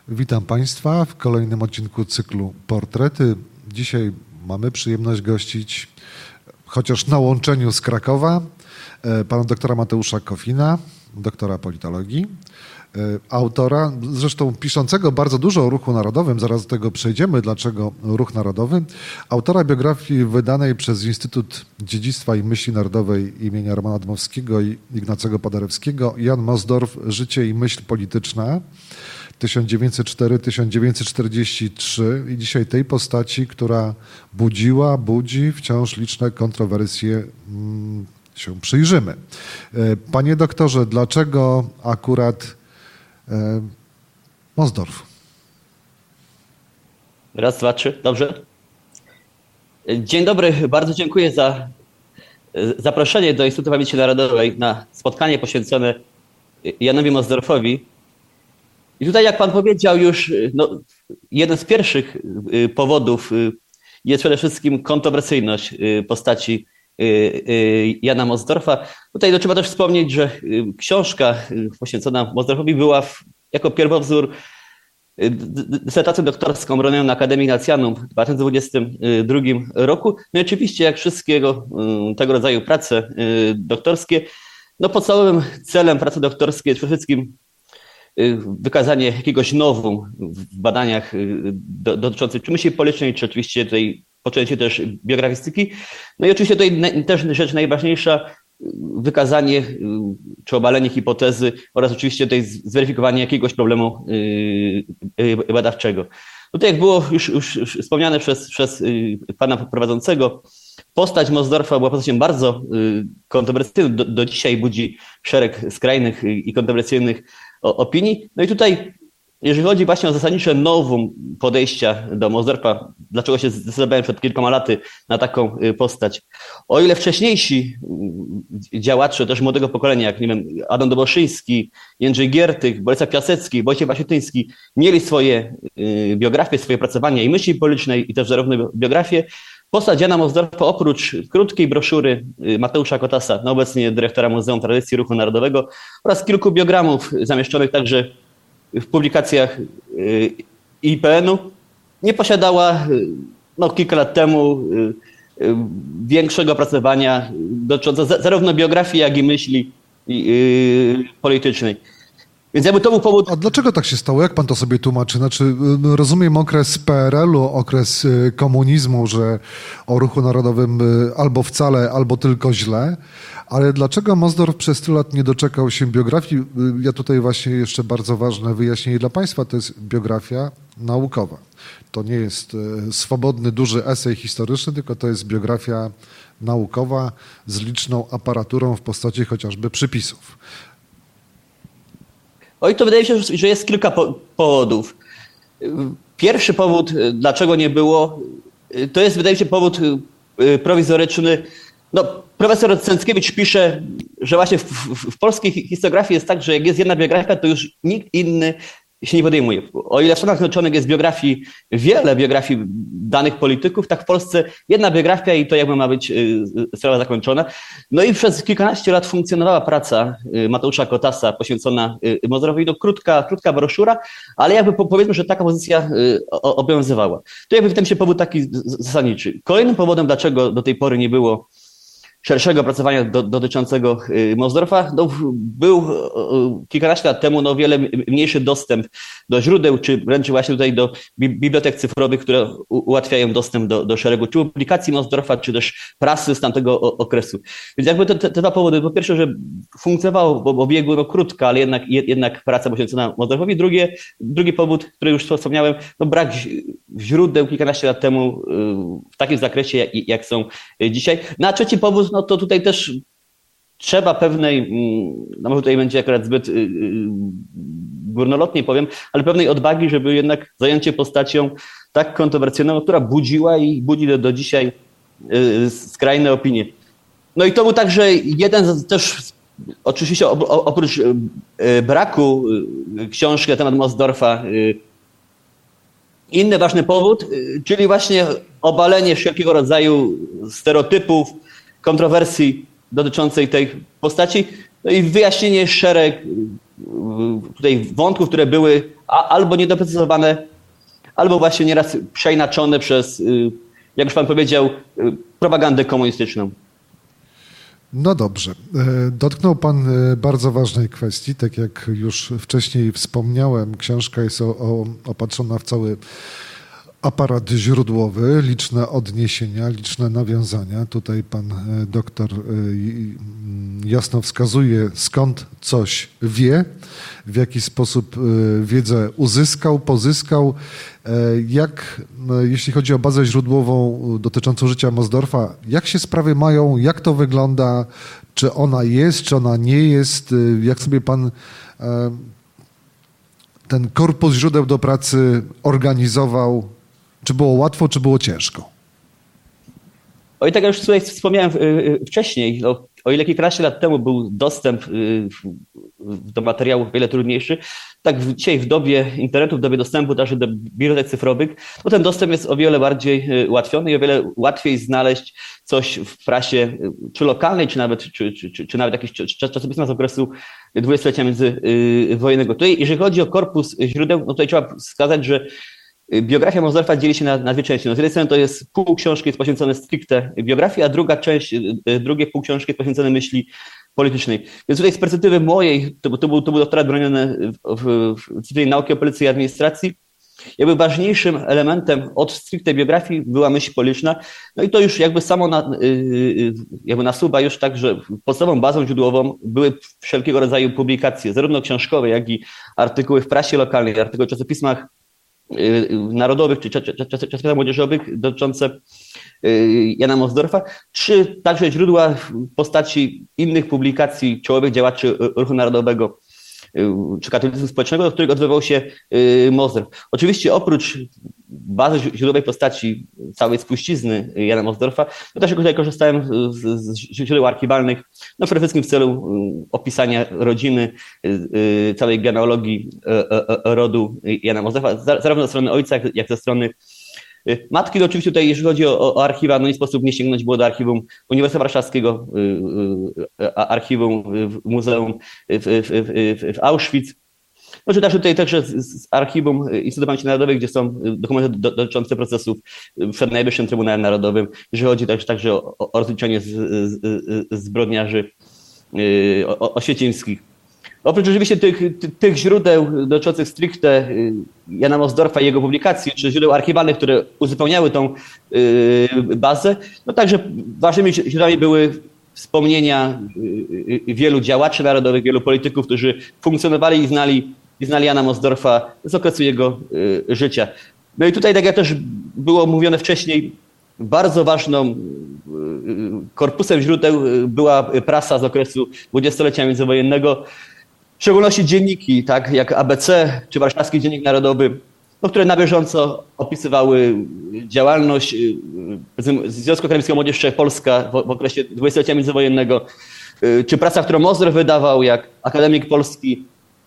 Witam Państwa w kolejnym odcinku cyklu Portrety. Dzisiaj mamy przyjemność gościć, chociaż na łączeniu z Krakowa, pana doktora Mateusza Kofina, doktora politologii, autora, zresztą piszącego bardzo dużo o ruchu narodowym, zaraz do tego przejdziemy, dlaczego ruch narodowy, autora biografii wydanej przez Instytut Dziedzictwa i Myśli Narodowej imienia Romana Dmowskiego i Ignacego Paderewskiego, Jan Mosdorf, Życie i myśl polityczna, 1904-1943 i dzisiaj tej postaci, która budzi wciąż liczne kontrowersje, się przyjrzymy. Panie doktorze, dlaczego akurat Mosdorf? Raz, dwa, trzy. Dobrze. Dzień dobry. Bardzo dziękuję za zaproszenie do Instytutu Pamięci Narodowej na spotkanie poświęcone Janowi Mosdorfowi. I tutaj, jak pan powiedział już, jeden z pierwszych powodów jest przede wszystkim kontrowersyjność postaci Jana Mosdorfa. Tutaj trzeba też wspomnieć, że książka poświęcona Mosdorfowi była jako pierwowzór dysertacją doktorską bronioną na Akademii Nacjanum w 2022 roku. No i oczywiście, jak wszystkiego tego rodzaju prace doktorskie, podstawowym celem pracy doktorskiej jest przede wszystkim wykazanie jakiegoś novum w badaniach dotyczących czy myśli politycznej, czy oczywiście tutaj poczęcie też biografistyki. No i oczywiście tutaj też rzecz najważniejsza, wykazanie czy obalenie hipotezy oraz oczywiście tutaj zweryfikowanie jakiegoś problemu badawczego. Tutaj jak było już wspomniane przez pana prowadzącego, postać Mosdorfa była postacią bardzo kontrowersyjną, do dzisiaj budzi szereg skrajnych i kontrowersyjnych opinii. No i tutaj, jeżeli chodzi właśnie o zasadnicze novum podejścia do Mosdorfa, dlaczego się zdecydowałem przed kilkoma laty na taką postać. O ile wcześniejsi działacze też młodego pokolenia, jak nie wiem, Adam Doboszyński, Jędrzej Giertych, Bolesław Piasecki, Wojciech Wasietyński, mieli swoje biografie, swoje opracowania i myśli politycznej, i też zarówno biografię, postać Jana Mosdorfa oprócz krótkiej broszury Mateusza Kotasa, obecnie dyrektora Muzeum Tradycji Ruchu Narodowego, oraz kilku biogramów zamieszczonych także w publikacjach IPN-u, nie posiadała kilka lat temu większego opracowania dotyczącego zarówno biografii, jak i myśli politycznej. Więc jakby to był powód... A dlaczego tak się stało? Jak pan to sobie tłumaczy? Znaczy, rozumiem okres PRL-u, okres komunizmu, że o ruchu narodowym albo wcale, albo tylko źle, ale dlaczego Mosdorf przez tylu lat nie doczekał się biografii? Ja tutaj właśnie jeszcze bardzo ważne wyjaśnienie dla państwa, to jest biografia naukowa. To nie jest swobodny, duży esej historyczny, tylko to jest biografia naukowa z liczną aparaturą w postaci chociażby przypisów. Oj, to wydaje się, że jest kilka powodów. Pierwszy powód, dlaczego nie było, to jest, wydaje się, powód prowizoryczny. Profesor Cęckiewicz pisze, że właśnie w polskiej historiografii jest tak, że jak jest jedna biografia, to już nikt inny się nie podejmuje. O ile w Stanach Zjednoczonych jest wiele biografii danych polityków, tak w Polsce jedna biografia i to jakby ma być sprawa zakończona. No i przez kilkanaście lat funkcjonowała praca Mateusza Kotasa poświęcona Mosdorfowi. Krótka broszura, ale jakby powiedzmy, że taka pozycja obowiązywała. To jakby w tym się powód taki zasadniczy. Kolejnym powodem, dlaczego do tej pory nie było szerszego opracowania dotyczącego Mosdorfa, był kilkanaście lat temu o wiele mniejszy dostęp do źródeł, czy wręcz właśnie tutaj do bibliotek cyfrowych, które ułatwiają dostęp do szeregu czy publikacji Mosdorfa, czy też prasy z tamtego okresu. Więc jakby te dwa powody. Po pierwsze, że funkcjonowało w obiegu krótka, ale jednak praca poświęcona Mosdorfowi. Drugi powód, który już wspomniałem, brak źródeł kilkanaście lat temu w takim zakresie, jak są dzisiaj. A trzeci powód, to tutaj też trzeba pewnej, może tutaj będzie akurat zbyt górnolotnie powiem, ale pewnej odwagi, żeby jednak zająć się postacią tak kontrowersyjną, która budziła i budzi do dzisiaj skrajne opinie. No i to był także jeden też, oczywiście oprócz braku książki na temat Mosdorfa, inny ważny powód, czyli właśnie obalenie wszelkiego rodzaju stereotypów, kontrowersji dotyczącej tej postaci, no i wyjaśnienie szereg tutaj wątków, które były albo niedoprecyzowane, albo właśnie nieraz przeinaczone przez, jak już pan powiedział, propagandę komunistyczną. No dobrze. Dotknął pan bardzo ważnej kwestii. Tak jak już wcześniej wspomniałem, książka jest opatrzona w cały aparat źródłowy, liczne odniesienia, liczne nawiązania. Tutaj pan doktor jasno wskazuje, skąd coś wie, w jaki sposób wiedzę uzyskał, pozyskał. Jak, jeśli chodzi o bazę źródłową dotyczącą życia Mosdorfa, jak się sprawy mają, jak to wygląda, czy ona jest, czy ona nie jest, jak sobie pan ten korpus źródeł do pracy organizował? Czy było łatwo, czy było ciężko? I tak jak już tutaj wspomniałem wcześniej, o ile kilkanaście lat temu był dostęp do materiałów wiele trudniejszy, tak dzisiaj w dobie internetu, w dobie dostępu także do bibliotek cyfrowych, to ten dostęp jest o wiele bardziej ułatwiony i o wiele łatwiej znaleźć coś w prasie, czy lokalnej, czy nawet jakichś czasopismach z okresu dwudziestolecia międzywojennego. Tutaj, jeżeli chodzi o korpus źródeł, no tutaj trzeba wskazać, że biografia Mosdorfa dzieli się na dwie części. No z jednej strony to jest pół książki jest poświęcone stricte biografii, a drugie pół książki jest poświęcone myśli politycznej. Więc tutaj z perspektywy mojej, to był doktorat broniony w dyscyplinie nauki o policji i administracji, jakby ważniejszym elementem od stricte biografii była myśl polityczna. No i to już jakby samo nasuwa już tak, że podstawową bazą źródłową były wszelkiego rodzaju publikacje, zarówno książkowe, jak i artykuły w prasie lokalnej, artykuły w czasopismach narodowych czy czasopismach młodzieżowych dotyczące Jana Mosdorfa, czy także źródła w postaci innych publikacji czołowych działaczy ruchu narodowego czy katolicyzmu społecznego, do którego odwoływał się Mosdorf. Oczywiście oprócz bazy źródłowej postaci całej spuścizny Jana Mosdorfa, to też tutaj korzystałem z źródeł archiwalnych, no przede wszystkim w celu opisania rodziny, całej genealogii rodu Jana Mosdorfa, zarówno ze strony ojca, jak ze strony matki. No oczywiście tutaj, jeżeli chodzi o archiwa, no nie sposób nie sięgnąć było do archiwum Uniwersytetu Warszawskiego, archiwum w Muzeum w Auschwitz. No czy także tutaj także z archiwum Instytutu Pamięci Narodowej, gdzie są dokumenty dotyczące procesów przed Najwyższym Trybunałem Narodowym, jeżeli chodzi także o rozliczenie zbrodniarzy oświecińskich. Oprócz rzeczywiście tych źródeł dotyczących stricte Jana Mosdorfa i jego publikacji, czy źródeł archiwalnych, które uzupełniały tą bazę, no także ważnymi źródłami były wspomnienia wielu działaczy narodowych, wielu polityków, którzy funkcjonowali i znali Jana Mosdorfa z okresu jego życia. No i tutaj, tak jak też było mówione wcześniej, bardzo ważną korpusem źródeł była prasa z okresu dwudziestolecia międzywojennego, w szczególności dzienniki, tak jak ABC czy Warszawski Dziennik Narodowy, no, które na bieżąco opisywały działalność Związku Akademickiego Młodzież Wszechpolska w okresie dwudziestolecia międzywojennego, czy prasa, którą Mosdorf wydawał, jak Akademik Polski,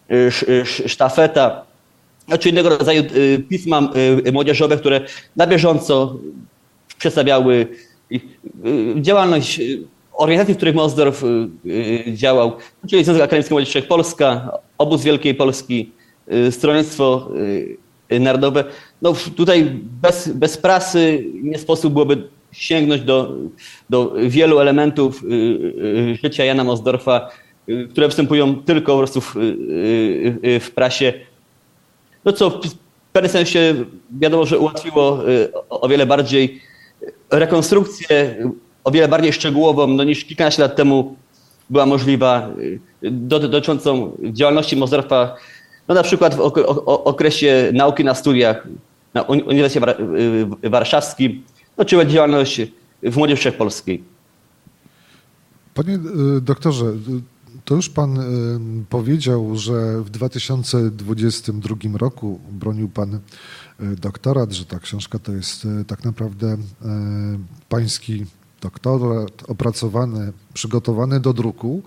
Sztafeta, czy innego rodzaju pisma młodzieżowe, które na bieżąco przedstawiały działalność organizacji, w których Mosdorf działał, czyli Związek Akademicki Młodzież Wszechpolska, Obóz Wielkiej Polski, Stronnictwo Narodowe. No tutaj bez prasy nie sposób byłoby sięgnąć do wielu elementów życia Jana Mosdorfa, które występują tylko po prostu w prasie. No co w pewnym sensie wiadomo, że ułatwiło o wiele bardziej rekonstrukcję, o wiele bardziej szczegółową, no, niż kilkanaście lat temu była możliwa, dotyczącą działalności Mosdorfa, no na przykład w okresie nauki na studiach na Uniwersytecie Warszawskim, no, czy działalność w Młodzieży Wszechpolskiej. Panie doktorze, to już pan powiedział, że w 2022 roku bronił pan doktorat, że ta książka to jest tak naprawdę pański doktorat opracowany, przygotowany do druku.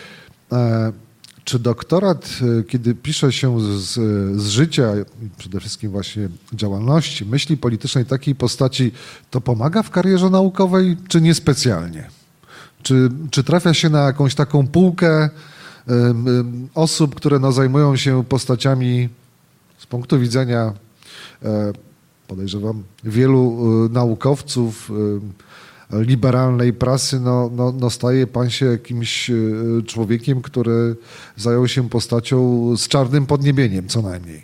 Czy doktorat, kiedy pisze się z życia, przede wszystkim właśnie działalności, myśli politycznej takiej postaci, to pomaga w karierze naukowej, czy niespecjalnie? Czy trafia się na jakąś taką półkę, osób, które no, zajmują się postaciami z punktu widzenia, podejrzewam, wielu naukowców, liberalnej prasy, no staje pan się jakimś człowiekiem, który zajął się postacią z czarnym podniebieniem, co najmniej.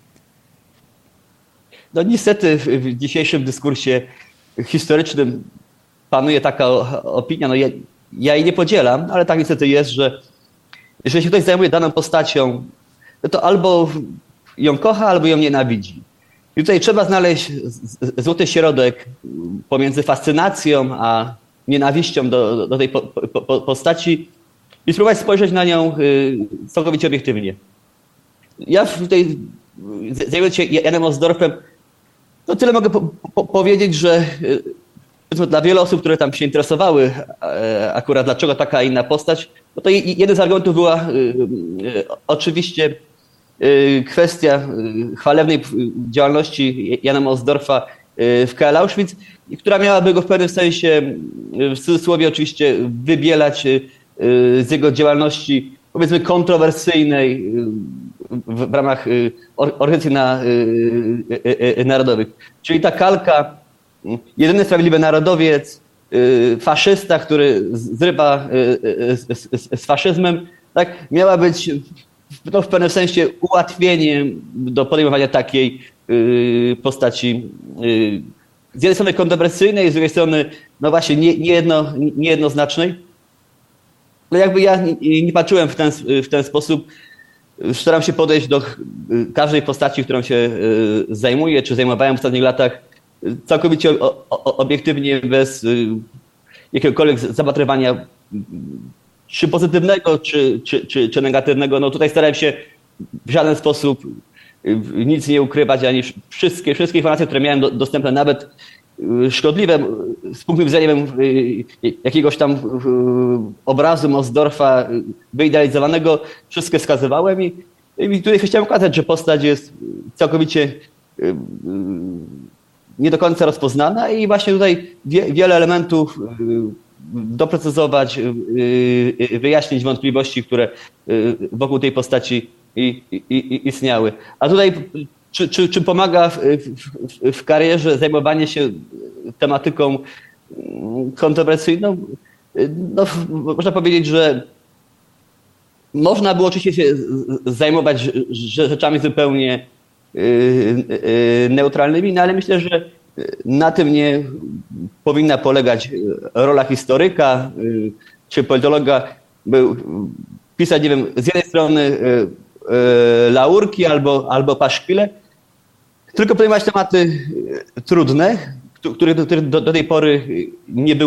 No niestety w dzisiejszym dyskursie historycznym panuje taka opinia, no ja jej nie podzielam, ale tak niestety jest, że jeżeli się ktoś zajmuje daną postacią, no to albo ją kocha, albo ją nienawidzi. I tutaj trzeba znaleźć złoty środek pomiędzy fascynacją a nienawiścią do tej postaci i spróbować spojrzeć na nią całkowicie obiektywnie. Ja tutaj, zajmując się Janem Osdorfem, no tyle mogę powiedzieć, że dla wielu osób, które tam się interesowały akurat dlaczego taka inna postać, no to jeden z argumentów była oczywiście kwestia chwalebnej działalności Jana Osdorfa w KL Auschwitz, która miałaby go w pewnym sensie, w cudzysłowie oczywiście, wybielać z jego działalności, powiedzmy, kontrowersyjnej w ramach organizacji narodowych. Czyli ta kalka, jedyny sprawiedliwy narodowiec, faszysta, który zrywa z faszyzmem, tak, miała być no, w pewnym sensie ułatwieniem do podejmowania takiej postaci z jednej strony kontrowersyjnej, z drugiej strony no właśnie niejednoznacznej. No jakby ja nie patrzyłem w ten sposób. Staram się podejść do każdej postaci, którą się zajmuję, czy zajmowałem w ostatnich latach, całkowicie obiektywnie, bez jakiegokolwiek zapatrywania czy pozytywnego, czy negatywnego. No tutaj starałem się w żaden sposób nic nie ukrywać, ani wszystkie informacje, które miałem dostępne, nawet szkodliwe z punktu widzenia jakiegoś tam obrazu Osdorfa wyidealizowanego, wszystkie wskazywałem i tutaj chciałem pokazać, że postać jest całkowicie nie do końca rozpoznana i właśnie tutaj wiele elementów doprecyzować, wyjaśnić wątpliwości, które wokół tej postaci istniały. A tutaj czy pomaga w karierze zajmowanie się tematyką kontrowersyjną? No, można powiedzieć, że można było oczywiście się zajmować rzeczami zupełnie neutralnymi, no ale myślę, że na tym nie powinna polegać rola historyka czy politologa, by pisać, nie wiem, z jednej strony laurki albo paszkwile, tylko podejmować tematy trudne, które do tej pory nie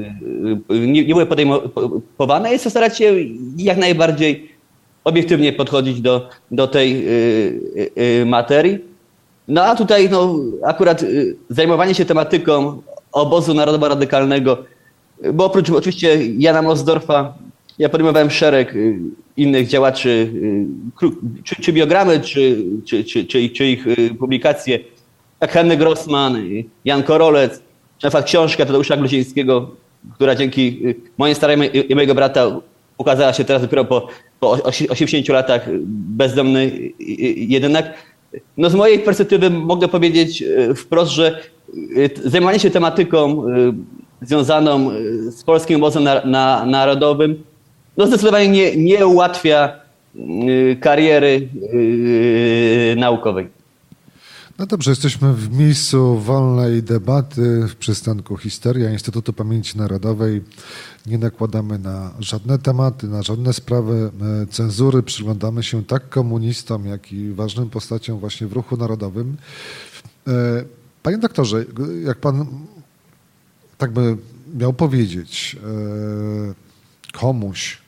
były podejmowane, i starać się jak najbardziej obiektywnie podchodzić do tej materii. No a tutaj no, akurat zajmowanie się tematyką obozu narodowo-radykalnego, bo oprócz oczywiście Jana Osdorfa ja podejmowałem szereg innych działaczy, czy biogramy, czy ich publikacje, jak Henryk Grossman, Jan Korolec, czy na przykład książka Tadeusza Gluzińskiego, która dzięki moim staraniom i mojego brata ukazała się teraz dopiero po 80 latach, Bezdomny jedynak. No z mojej perspektywy mogę powiedzieć wprost, że zajmowanie się tematyką związaną z polskim obozem narodowym no zdecydowanie nie ułatwia kariery naukowej. No dobrze, jesteśmy w miejscu wolnej debaty w przystanku Histeria Instytutu Pamięci Narodowej. Nie nakładamy na żadne tematy, na żadne sprawy cenzury. Przyglądamy się tak komunistom, jak i ważnym postaciom właśnie w ruchu narodowym. Panie doktorze, jak pan tak by miał powiedzieć komuś,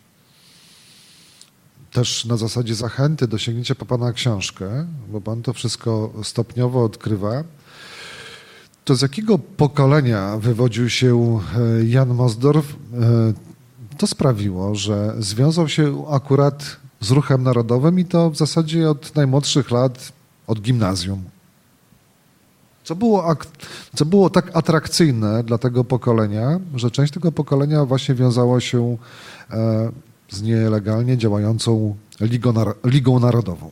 też na zasadzie zachęty do sięgnięcia po pana książkę, bo pan to wszystko stopniowo odkrywa, to z jakiego pokolenia wywodził się Jan Osdorf? To sprawiło, że związał się akurat z ruchem narodowym i to w zasadzie od najmłodszych lat, od gimnazjum. Co było tak atrakcyjne dla tego pokolenia, że część tego pokolenia właśnie wiązała się z nielegalnie działającą Ligą Narodową?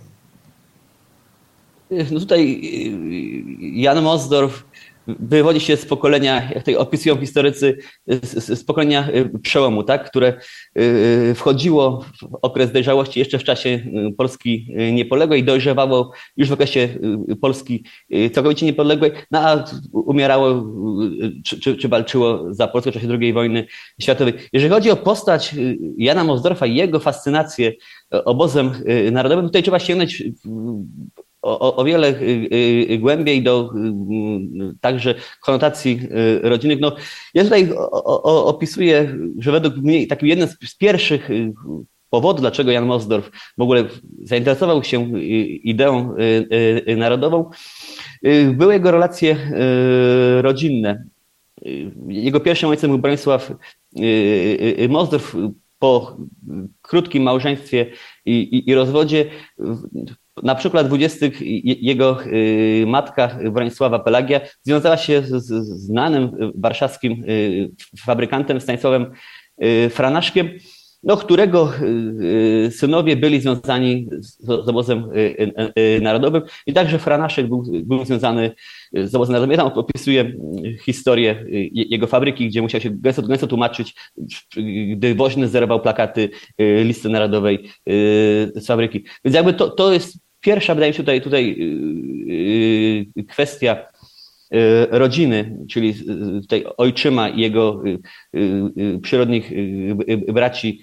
No tutaj Jan Mosdorf wywodzi się z pokolenia, jak tutaj opisują historycy, z pokolenia przełomu, tak, które wchodziło w okres dojrzałości jeszcze w czasie Polski niepodległej, dojrzewało już w okresie Polski całkowicie niepodległej, no a umierało czy walczyło za Polskę w czasie II wojny światowej. Jeżeli chodzi o postać Jana Mosdorfa i jego fascynację obozem narodowym, tutaj trzeba sięgnąć o wiele głębiej do także konotacji rodzinnych. No, ja tutaj opisuję, że według mnie takim jednym z pierwszych powodów, dlaczego Jan Mosdorf w ogóle zainteresował się ideą narodową, były jego relacje rodzinne. Jego pierwszym ojcem był Bronisław Mosdorf. Po krótkim małżeństwie i rozwodzie, na przykład 20. jego matka Bronisława Pelagia związała się z znanym warszawskim fabrykantem Stanisławem Franaszkiem, no, którego synowie byli związani z obozem narodowym i także Franaszek był związany z obozem narodowym. Ja tam opisuję historię jego fabryki, gdzie musiał się gęsto tłumaczyć, gdy woźny zerował plakaty listy narodowej z fabryki. Więc jakby to jest pierwsza, wydaje mi się, tutaj kwestia rodziny, czyli tutaj ojczyma i jego przyrodnich braci,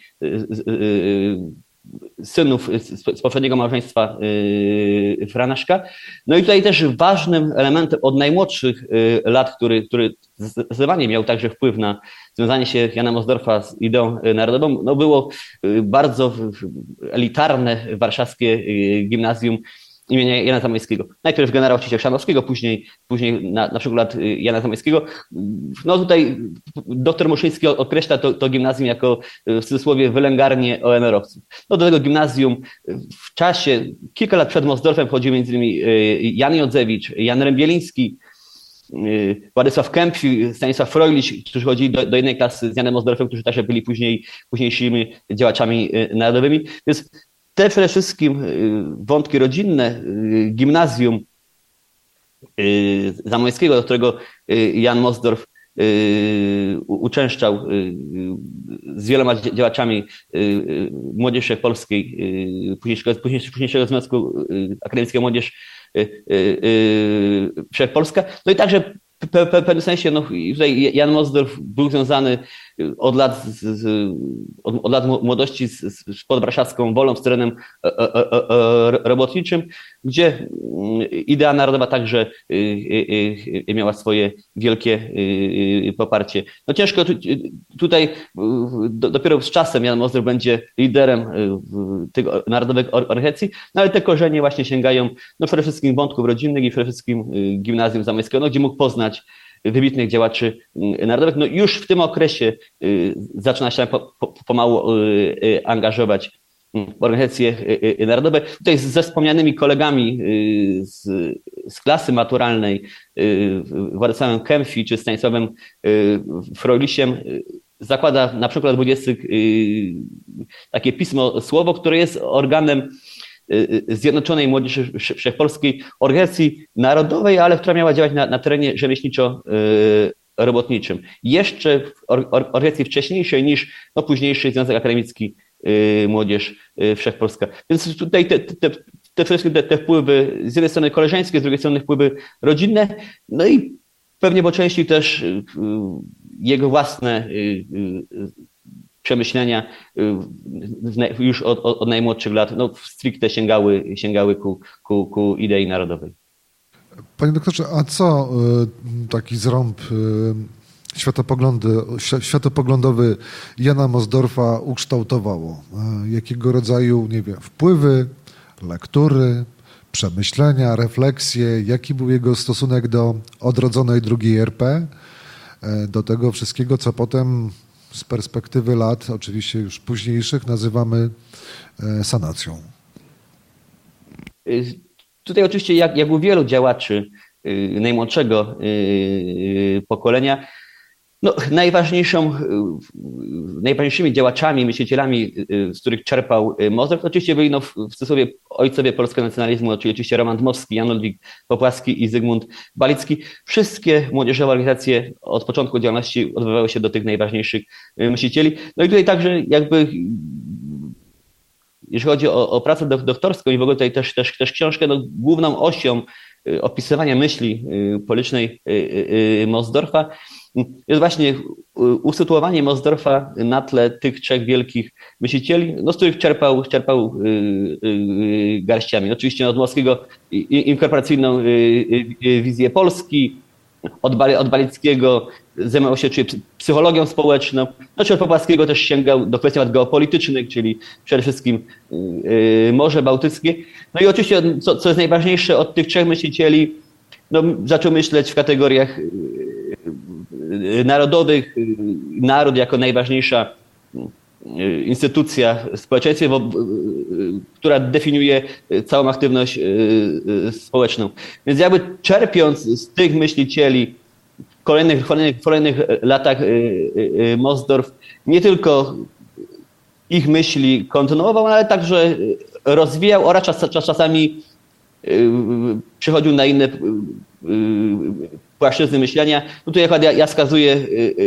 synów z poprzedniego małżeństwa Franaszka. No i tutaj też ważnym elementem od najmłodszych lat, który zdecydowanie miał także wpływ na związanie się Jana Mosdorfa z ideą narodową, no było bardzo elitarne warszawskie gimnazjum imienia Jana Zamoyskiego. Najpierw generała Krzysia Chrzanowskiego, później na przykład Jana Zamoyskiego. No tutaj dr Muszyński określa to gimnazjum jako w cudzysłowie wylęgarnię ONR-owców. No do tego gimnazjum w czasie, kilka lat przed Mosdorfem chodził m.in. Jan Jodzewicz, Jan Rębieliński, Władysław Kempf, Stanisław Freulich, którzy chodzili do jednej klasy z Janem Mosdorfem, którzy także byli późniejszymi działaczami narodowymi. Więc te przede wszystkim wątki rodzinne, gimnazjum Zamoyskiego, do którego Jan Mosdorf uczęszczał z wieloma działaczami młodzieży wszechpolskiej, późniejszego Związku Akademickiego Młodzież Wszechpolska. No i także w pewnym sensie no, tutaj Jan Mosdorf był związany od lat młodości z podwarszawską Wolą, z terenem robotniczym, gdzie idea narodowa także miała swoje wielkie poparcie. No ciężko tutaj, dopiero z czasem Jan Mosdorf będzie liderem tych narodowych organizacji, no ale te korzenie właśnie sięgają no przede wszystkim wątków rodzinnych i przede wszystkim Gimnazjum Zamoyskiego, no, gdzie mógł poznać wybitnych działaczy narodowych. No już w tym okresie zaczyna się pomału angażować w organizacje narodowe. Tutaj ze wspomnianymi kolegami z klasy maturalnej, Władysławem Kempfi czy Stanisławem Freulichem, zakłada na przykład 20 takie pismo Słowo, które jest organem Zjednoczonej Młodzieży Wszechpolskiej, organizacji narodowej, ale która miała działać na terenie rzemieślniczo-robotniczym. Jeszcze w organizacji wcześniejszej niż no, późniejszy Związek Akademicki Młodzież Wszechpolska. Więc tutaj te wszystkie te wpływy z jednej strony koleżeńskie, z drugiej strony wpływy rodzinne, no i pewnie po części też jego własne przemyślenia już od najmłodszych lat no, stricte sięgały ku idei narodowej. Panie doktorze, a co taki zrąb światopoglądowy Jana Mosdorfa ukształtowało? Jakiego rodzaju, nie wiem, wpływy, lektury, przemyślenia, refleksje? Jaki był jego stosunek do odrodzonej II RP? Do tego wszystkiego, co potem z perspektywy lat, oczywiście już późniejszych, nazywamy sanacją. Tutaj oczywiście, jak u wielu działaczy najmłodszego pokolenia, No, najważniejszymi działaczami, myślicielami, z których czerpał Mozart, to oczywiście byli w cudzysłowie ojcowie polskiego nacjonalizmu, czyli oczywiście Roman Dmowski, Jan Ludwik Popłaski i Zygmunt Balicki. Wszystkie młodzieżowe organizacje od początku działalności odwoływały się do tych najważniejszych myślicieli. No i tutaj także jakby, jeśli chodzi o pracę doktorską i w ogóle tutaj też książkę, no, główną osią opisywania myśli politycznej Mosdorfa jest właśnie usytuowanie Mosdorfa na tle tych trzech wielkich myślicieli, no, z których czerpał garściami. Oczywiście od Dmowskiego inkorporacyjną wizję Polski, od Balickiego zajmował się psychologią społeczną, no, czy od Popłaskiego też sięgał do kwestii geopolitycznych, czyli przede wszystkim Morze Bałtyckie. No i oczywiście, co jest najważniejsze, od tych trzech myślicieli no, zaczął myśleć w kategoriach narodowych, naród jako najważniejsza instytucja w społeczeństwie, która definiuje całą aktywność społeczną. Więc jakby czerpiąc z tych myślicieli w kolejnych latach Mosdorf nie tylko ich myśli kontynuował, ale także rozwijał oraz czasami przechodził na inne płaszczyzny myślenia. No tu ja wskazuję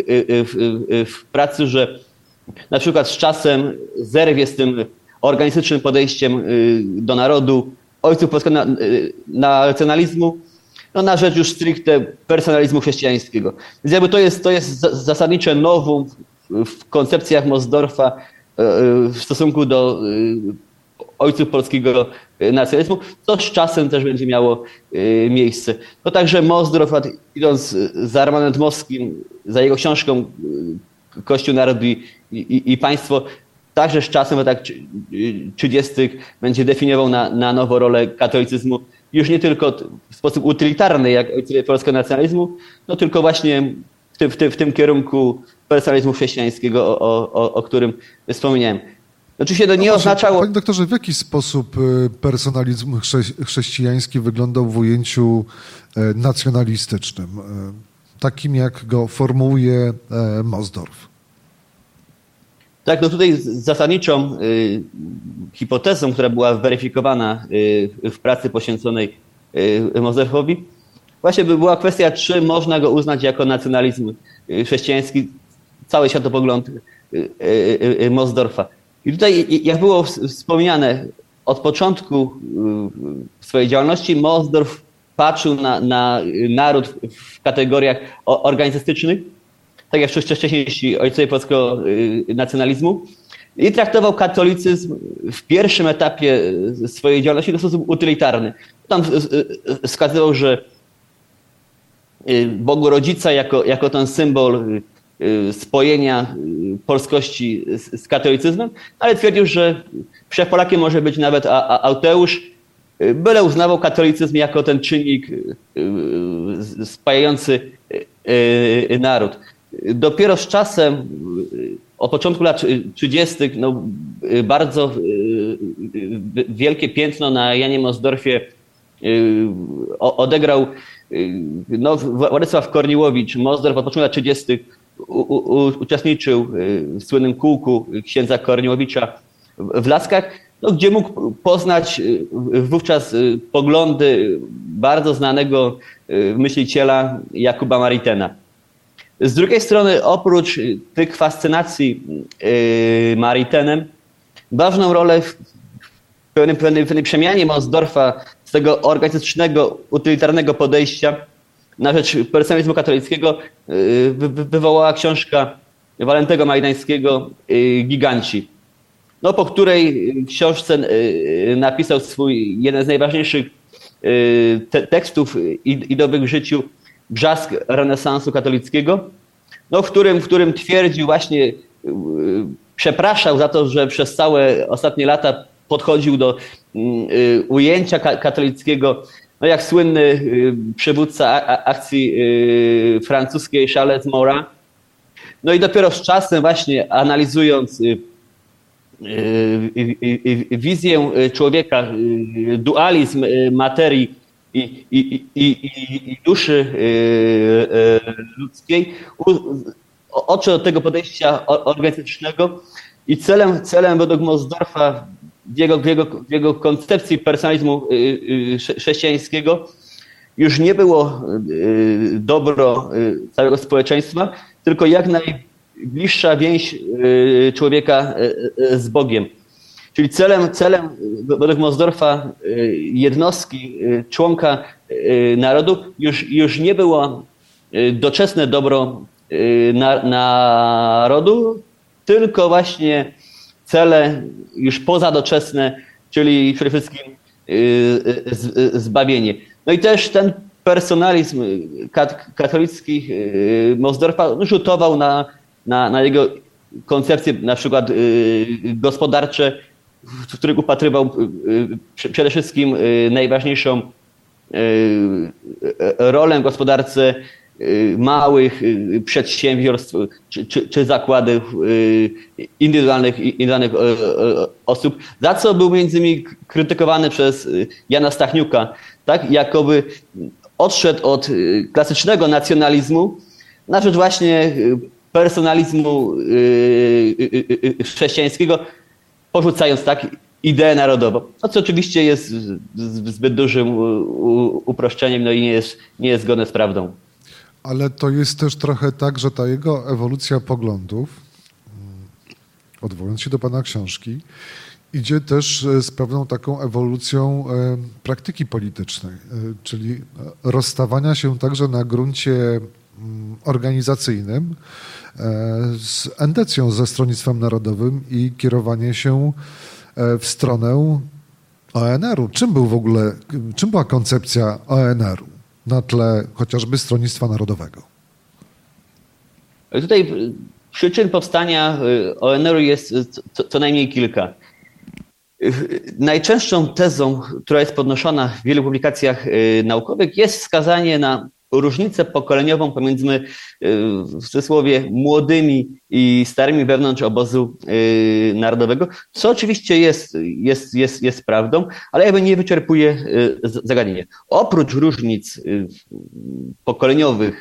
w pracy, że na przykład z czasem zerwie z tym organistycznym podejściem do narodu ojców polskiego nacjonalizmu, no na rzecz już stricte personalizmu chrześcijańskiego. Więc jakby to jest zasadnicze novum w koncepcjach Mosdorfa w stosunku do ojców polskiego nacjonalizmu, co z czasem też będzie miało miejsce. No także Mosdorf, idąc za Romanem Dmowskim, za jego książką Kościół, Naród i Państwo, także z czasem w latach 30. będzie definiował na nowo rolę katolicyzmu, już nie tylko w sposób utylitarny, jak ojcowie polskiego nacjonalizmu, no tylko właśnie w tym kierunku personalizmu chrześcijańskiego, o którym wspomniałem. Oczywiście to nie oznaczało... Panie doktorze, w jaki sposób personalizm chrześcijański wyglądał w ujęciu nacjonalistycznym, takim jak go formułuje Mosdorf? Tak, no tutaj zasadniczą hipotezą, która była weryfikowana w pracy poświęconej Mosdorfowi, właśnie była kwestia, czy można go uznać jako nacjonalizm chrześcijański, cały światopogląd Mosdorfa. I tutaj, jak było wspomniane, od początku swojej działalności Mosdorf patrzył na naród w kategoriach organizatycznych, tak jak wcześniejsi ojcowie polskiego nacjonalizmu, i traktował katolicyzm w pierwszym etapie swojej działalności w sposób utylitarny. Tam wskazywał, że Bogu Rodzica jako ten symbol spojenia polskości z katolicyzmem, ale twierdził, że Wszechpolakiem może być nawet Auteusz, byle uznawał katolicyzm jako ten czynnik spajający naród. Dopiero z czasem, od początku lat 30., no, bardzo wielkie piętno na Janie Mosdorfie odegrał no, Władysław Korniłowicz. Mosdorf od początku lat 30. uczestniczył w słynnym kółku księdza Korniłowicza w Laskach, no, gdzie mógł poznać wówczas poglądy bardzo znanego myśliciela Jakuba Maritena. Z drugiej strony, oprócz tych fascynacji Maritenem, ważną rolę w pewnej przemianie Mosdorfa z tego organizatycznego, utylitarnego podejścia na rzecz personalizmu katolickiego wywołała książka Walentego Majdańskiego Giganci, no, po której książce napisał swój jeden z najważniejszych tekstów idących w życiu, Brzask renesansu katolickiego, no, w którym twierdził właśnie, przepraszał za to, że przez całe ostatnie lata podchodził do ujęcia katolickiego, no, jak słynny przywódca akcji francuskiej Charles Maurras. No i dopiero z czasem właśnie analizując wizję człowieka, dualizm materii i duszy ludzkiej, odszedł od tego podejścia organizacyjnego i celem według Mosdorfa w jego koncepcji personalizmu chrześcijańskiego już nie było dobro całego społeczeństwa, tylko jak najbliższa więź człowieka z Bogiem. Czyli celem według Mosdorfa jednostki, członka narodu już nie było doczesne dobro narodu, tylko właśnie cele już pozadoczesne, czyli przede wszystkim zbawienie. No i też ten personalizm katolicki Mosdorfa rzutował na jego koncepcje na przykład gospodarcze, w których upatrywał przede wszystkim najważniejszą rolę w gospodarce małych przedsiębiorstw czy zakładów indywidualnych osób, za co był między innymi krytykowany przez Jana Stachniuka, tak? Jakoby odszedł od klasycznego nacjonalizmu na rzecz właśnie personalizmu chrześcijańskiego, porzucając tak ideę narodową. No co oczywiście jest zbyt dużym uproszczeniem, no i nie jest zgodne z prawdą. Ale to jest też trochę tak, że ta jego ewolucja poglądów, odwołując się do pana książki, idzie też z pewną taką ewolucją praktyki politycznej, czyli rozstawania się także na gruncie organizacyjnym z endecją, ze Stronnictwem Narodowym i kierowanie się w stronę ONR-u. Czym była koncepcja ONR-u na tle chociażby Stronnictwa Narodowego? Tutaj przyczyn powstania ONR-u jest co najmniej kilka. Najczęstszą tezą, która jest podnoszona w wielu publikacjach naukowych, jest wskazanie na różnicę pokoleniową pomiędzy, w cudzysłowie, młodymi i starymi wewnątrz obozu narodowego, co oczywiście jest prawdą, ale jakby nie wyczerpuje zagadnienia. Oprócz różnic pokoleniowych,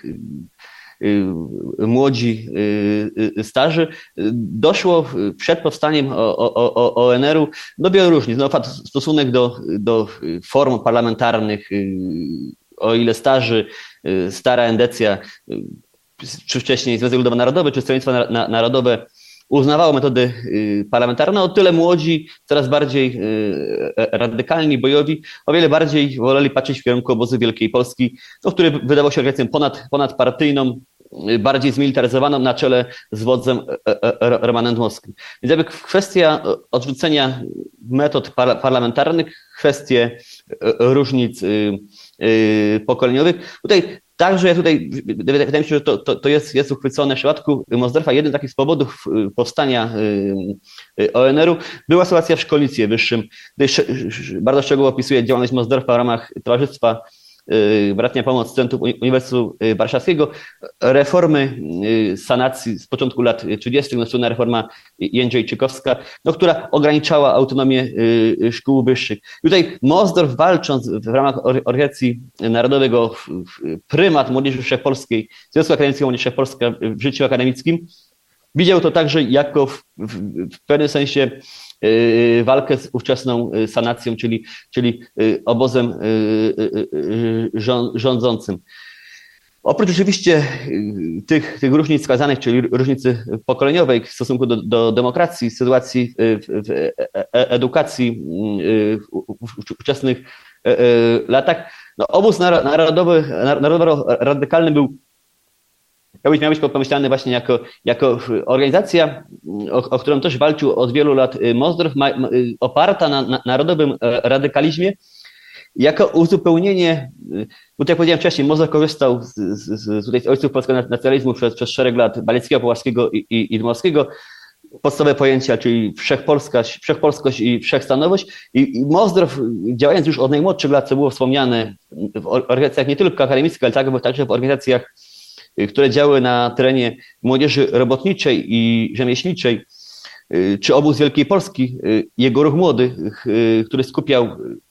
młodzi, starzy, doszło przed powstaniem ONR-u do wielu różnic. No, stosunek do form parlamentarnych, o ile stara endecja, czy wcześniej Związek Ludowo-Narodowy, czy Stronnictwo Narodowe uznawało metody parlamentarne, o tyle młodzi, coraz bardziej radykalni, bojowi, o wiele bardziej woleli patrzeć w kierunku obozu Wielkiej Polski, który wydawał się organizacją ponadpartyjną, bardziej zmilitaryzowaną na czele z wodzem Romanem Dmowskim. Więc jakby kwestia odrzucenia metod parlamentarnych, kwestie różnic pokoleniowych. Wydaje mi się, że to jest uchwycone w przypadku Mosdorfa. Jeden z takich powodów powstania ONR-u była sytuacja w szkolnictwie wyższym. Bardzo szczegółowo opisuje działalność Mosdorfa w ramach Towarzystwa Bratnia Pomoc Studentów Uniwersytetu Warszawskiego, reformy sanacji z początku lat 30., następna reforma Jędrzejczykowska, która ograniczała autonomię szkół wyższych. I tutaj Mosdorf, walcząc w ramach organizacji narodowego prymat Młodzieży Wszechpolskiej, Związku Akademickiego Młodzież Wszechpolska w życiu akademickim, widział to także jako w pewnym sensie walkę z ówczesną sanacją, czyli obozem rządzącym. Oprócz oczywiście tych różnic wskazanych, czyli różnicy pokoleniowej w stosunku do demokracji, sytuacji w edukacji w ówczesnych latach, obóz narodowy radykalny miał być pomyślany właśnie jako organizacja, o którą też walczył od wielu lat Mosdorf, oparta na narodowym radykalizmie, jako uzupełnienie, bo tak jak powiedziałem wcześniej, Mosdorf korzystał z ojców polskiego nacjonalizmu przez szereg lat, Baleckiego, Puławskiego i Dmowskiego, podstawowe pojęcia, czyli wszechpolskość i wszechstanowość. I Mosdorf, działając już od najmłodszych lat, co było wspomniane, w organizacjach nie tylko akademickich, ale także w organizacjach, które działały na terenie młodzieży robotniczej i rzemieślniczej, czy obóz Wielkiej Polski, jego ruch młody, który skupiał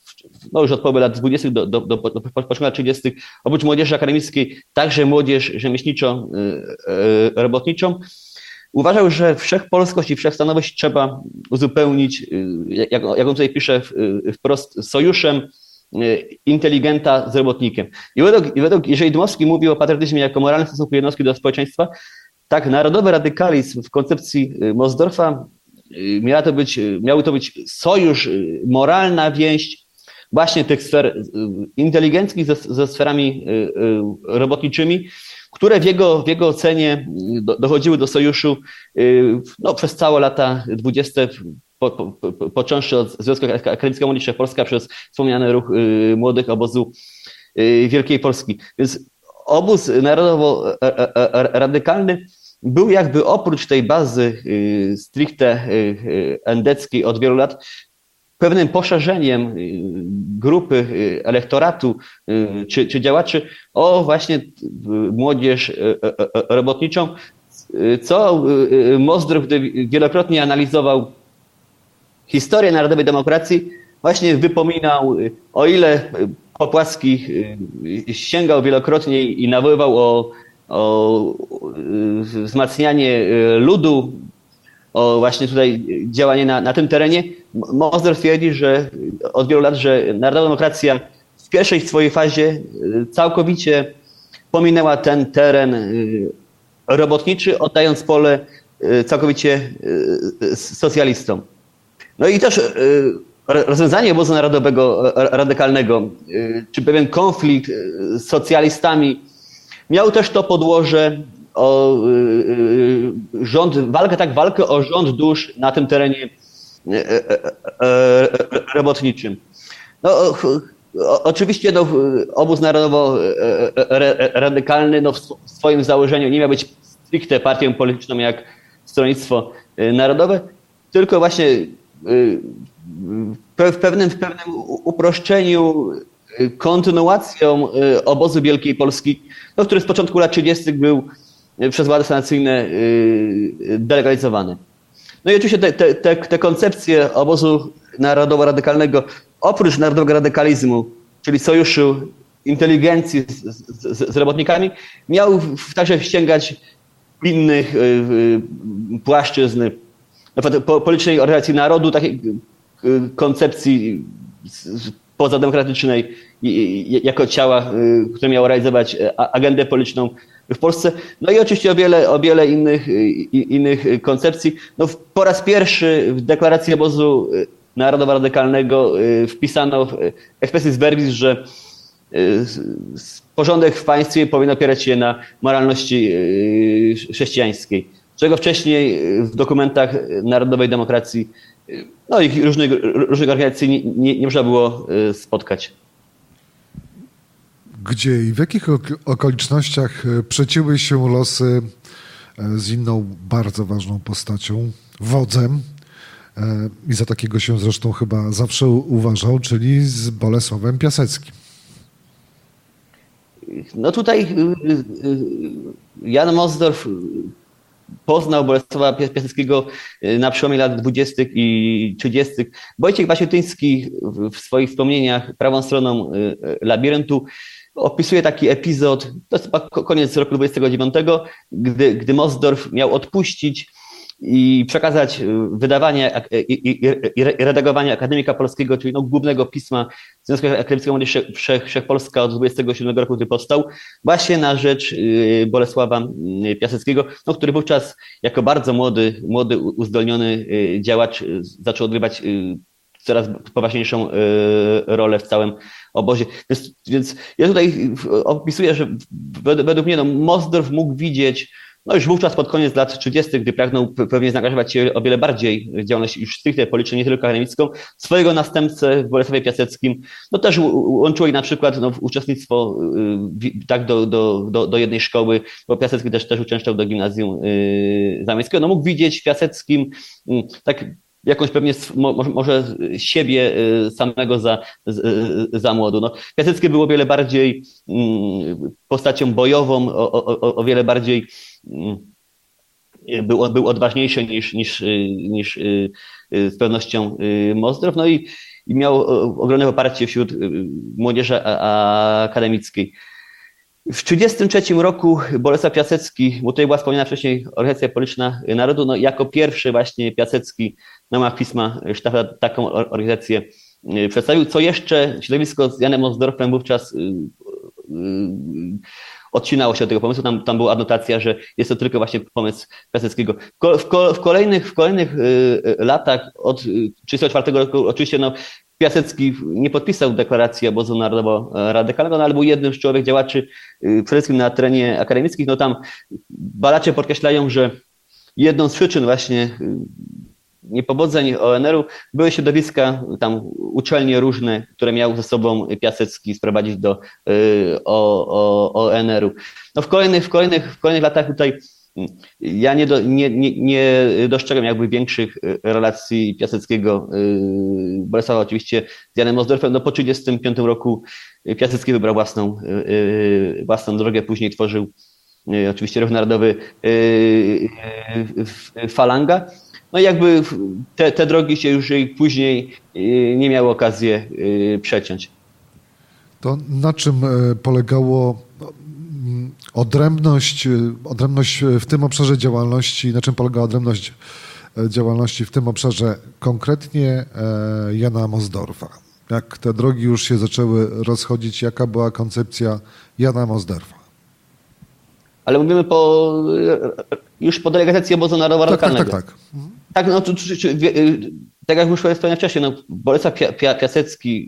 no już od połowy lat 20. do początku lat 30. oprócz młodzieży akademickiej także młodzież rzemieślniczo-robotniczą. Uważał, że wszechpolskość i wszechstanowość trzeba uzupełnić, jak on tutaj pisze wprost, sojuszem inteligenta z robotnikiem. Jeżeli Dmowski mówi o patriotyzmie jako moralnym stosunku jednostki do społeczeństwa, tak narodowy radykalizm w koncepcji Mosdorfa miały to być sojusz, moralna więź właśnie tych sfer inteligenckich ze sferami robotniczymi, które w jego ocenie dochodziły do sojuszu przez całe lata 20., począwszy od Związku Akademickiego Młodzież Wszechpolska przez wspomniany ruch młodych obozu Wielkiej Polski. Więc obóz narodowo-radykalny był jakby oprócz tej bazy stricte endeckiej od wielu lat pewnym poszerzeniem grupy elektoratu czy działaczy o właśnie młodzież robotniczą, co Mosdorf, gdy wielokrotnie analizował historię narodowej demokracji, właśnie wypominał, o ile Popłaski sięgał wielokrotnie i nawoływał o wzmacnianie ludu, o właśnie tutaj działanie na tym terenie. Mosdorf twierdzi, że od wielu lat, że narodowa demokracja w pierwszej swojej fazie całkowicie pominęła ten teren robotniczy, oddając pole całkowicie socjalistom. No i też rozwiązanie obozu narodowego radykalnego, czy pewien konflikt z socjalistami miał też to podłoże o walkę o rząd dusz na tym terenie robotniczym. No, oczywiście obóz narodowo-radykalny w swoim założeniu nie miał być stricte partią polityczną jak Stronnictwo Narodowe, tylko właśnie w pewnym uproszczeniu kontynuacją obozu Wielkiej Polski, który z początku lat 30. był przez władze sanacyjne delegalizowany. No i oczywiście te koncepcje obozu narodowo-radykalnego, oprócz narodowego radykalizmu, czyli sojuszu inteligencji z robotnikami, miał także sięgać innych płaszczyzn, na przykład politycznej organizacji narodu, takiej koncepcji pozademokratycznej jako ciała, które miało realizować agendę polityczną w Polsce. No i oczywiście o wiele innych koncepcji. No, po raz pierwszy w deklaracji obozu narodowo-radykalnego wpisano w expressis verbis, że porządek w państwie powinien opierać się na moralności chrześcijańskiej, czego wcześniej w dokumentach narodowej demokracji no i różnych organizacji nie można było spotkać. Gdzie i w jakich okolicznościach przecięły się losy z inną bardzo ważną postacią, wodzem, i za takiego się zresztą chyba zawsze uważał, czyli z Bolesławem Piaseckim? No tutaj Jan Mosdorf poznał Bolesława Piaseckiego na przełomie lat 20. i 30. Wojciech Wasietyński w swoich wspomnieniach prawą stroną labiryntu opisuje taki epizod, to jest chyba koniec roku 29, gdy Mosdorf miał odpuścić i przekazać wydawanie i redagowanie Akademika Polskiego, czyli głównego pisma Związku Akademickiego Młodzież Wszechpolska od 27 roku, gdy powstał, właśnie na rzecz Bolesława Piaseckiego, który wówczas jako bardzo młody, uzdolniony działacz zaczął odgrywać coraz poważniejszą rolę w całym obozie. Więc ja tutaj opisuję, że według mnie Mosdorf mógł widzieć już wówczas pod koniec lat 30., gdy pragnął pewnie zaangażować się o wiele bardziej w działalność już stricte polityczną, nie tylko akademicką, swojego następcę w Bolesławie Piaseckim, też łączyło ich na przykład w uczestnictwo tak do jednej szkoły, bo Piasecki też uczęszczał do gimnazjum zamojskiego. Mógł widzieć w Piaseckim tak jakąś pewnie może siebie samego za młodu. Piasecki był o wiele bardziej postacią bojową, o wiele bardziej był odważniejszy niż z pewnością Mosdorf. No i i miał ogromne poparcie wśród młodzieży akademickiej. W 1933 roku Bolesław Piasecki, bo tutaj była wspomniana wcześniej Organizacja Polityczna Narodu, no jako pierwszy właśnie Piasecki na łamach pisma Sztafeta taką organizację przedstawił. Co jeszcze środowisko z Janem Osdorfem wówczas odcinało się od tego pomysłu. Tam była adnotacja, że jest to tylko właśnie pomysł Piaseckiego. W kolejnych latach od 1934 roku oczywiście Piasecki nie podpisał deklaracji obozu narodowo-radykalnego, ale był jednym z czołowych działaczy przede wszystkim na terenie akademickim. Tam badacze podkreślają, że jedną z przyczyn właśnie niepowodzeń ONR-u były środowiska, tam uczelnie różne, które miał ze sobą Piasecki sprowadzić do ONR-u. W kolejnych latach tutaj ja nie dostrzegam jakby większych relacji Piaseckiego, Bolesława oczywiście z Janem Osdorfem. Po 1935 roku Piasecki wybrał własną drogę, później tworzył oczywiście Ruch Narodowy Falanga. Jakby te drogi się już później nie miały okazji przeciąć. To na czym polegało odrębność w tym obszarze działalności, na czym polega odrębność działalności w tym obszarze konkretnie Jana Mosdorfa? Jak te drogi już się zaczęły rozchodzić, jaka była koncepcja Jana Mosdorfa? Ale mówimy już po delegacji obozu narodowo-radykalnego. Tak. Tak, tak jak już wspomniałem wcześniej, Bolesław Piasecki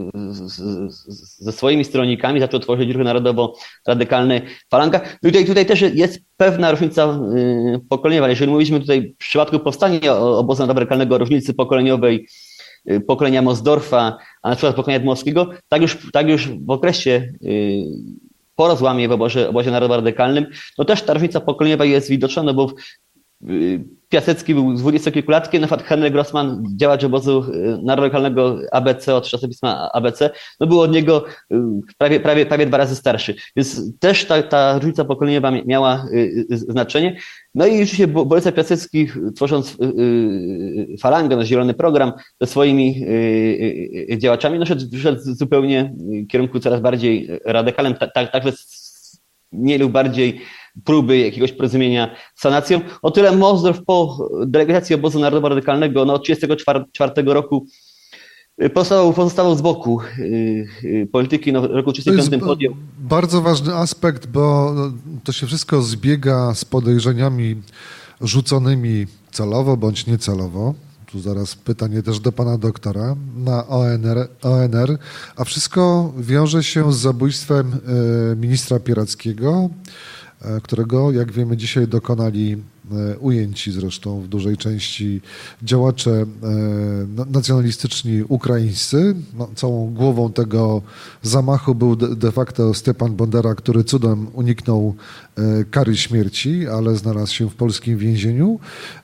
ze swoimi stronnikami zaczął tworzyć Ruch Narodowo-Radykalny Falanga. Tutaj też jest pewna różnica pokoleniowa. Jeżeli mówiliśmy tutaj w przypadku powstania obozu narodowo-radykalnego różnicy pokoleniowej pokolenia Mosdorfa, a na przykład pokolenia Dmowskiego, tak już w okresie po rozłamie w obozie narodowo-radykalnym, też ta różnica pokoleniowa jest widoczna, bo Piasecki był dwudziestokilkulatkiem, na przykład Henryk Grossman, działacz obozu narodowo-radykalnego ABC od czasopisma ABC, był od niego prawie 2 razy starszy. Więc też ta różnica pokoleniowa miała znaczenie. I oczywiście Bolesław Piasecki, tworząc Falangę, Zielony Program ze swoimi działaczami, szedł zupełnie w kierunku coraz bardziej radykalnym, także mniej lub bardziej próby jakiegoś porozumienia z sanacją. O tyle Mosdorf po delegacji obozu narodowo-radykalnego 1934 roku pozostawał z boku polityki. W roku 1935 podjął. Bardzo ważny aspekt, bo to się wszystko zbiega z podejrzeniami rzuconymi celowo bądź niecelowo. Tu zaraz pytanie też do pana doktora, na ONR, a wszystko wiąże się z zabójstwem ministra Pierackiego, którego, jak wiemy, dzisiaj dokonali ujęci zresztą w dużej części działacze nacjonalistyczni ukraińscy. Całą głową tego zamachu był de facto Stepan Bandera, który cudem uniknął kary śmierci, ale znalazł się w polskim więzieniu.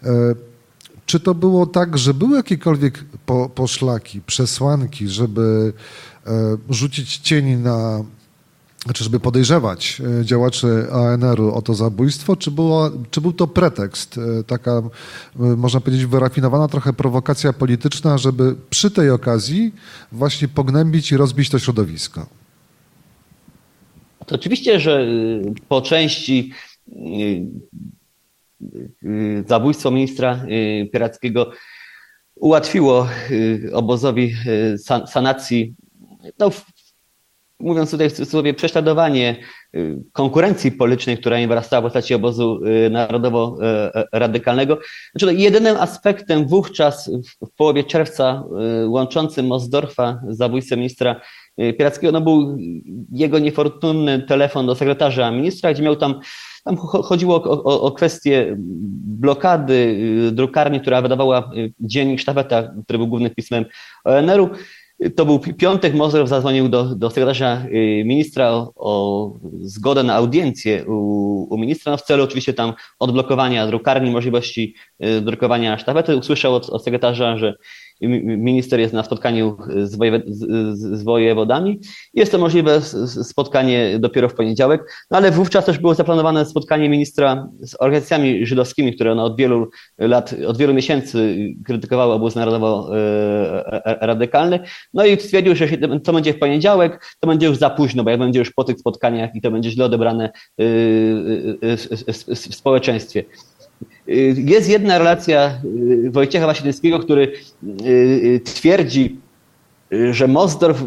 Czy to było tak, że były jakiekolwiek poszlaki, przesłanki, żeby rzucić cień na, znaczy żeby podejrzewać działaczy ONR-u o to zabójstwo, czy był to pretekst, taka, można powiedzieć, wyrafinowana trochę prowokacja polityczna, żeby przy tej okazji właśnie pognębić i rozbić to środowisko? To oczywiście, że po części zabójstwo ministra Pierackiego ułatwiło obozowi sanacji, mówiąc tutaj w cudzysłowie, prześladowanie konkurencji politycznej, która nie wyrastała w postaci obozu narodowo-radykalnego. Jedynym aspektem wówczas w połowie czerwca łączącym Mosdorfa z zabójstwem ministra Pierackiego był jego niefortunny telefon do sekretarza ministra, gdzie miał tam chodziło o kwestię blokady drukarni, która wydawała dziennik Sztafeta, który był głównym pismem ONR-u. To był piątek, Mosdorf zadzwonił do sekretarza ministra o zgodę na audiencję u ministra, w celu oczywiście tam odblokowania drukarni, możliwości drukowania Sztafety. Usłyszał od sekretarza, że minister jest na spotkaniu z wojewodami. Jest to możliwe spotkanie dopiero w poniedziałek, no ale wówczas też było zaplanowane spotkanie ministra z organizacjami żydowskimi, które od wielu lat, od wielu miesięcy krytykowały obóz narodowo-radykalny. No i stwierdził, że to będzie w poniedziałek, to będzie już za późno, bo jak będzie już po tych spotkaniach i to będzie źle odebrane w społeczeństwie. Jest jedna relacja Wojciecha Wasilińskiego, który twierdzi, że Mosdorf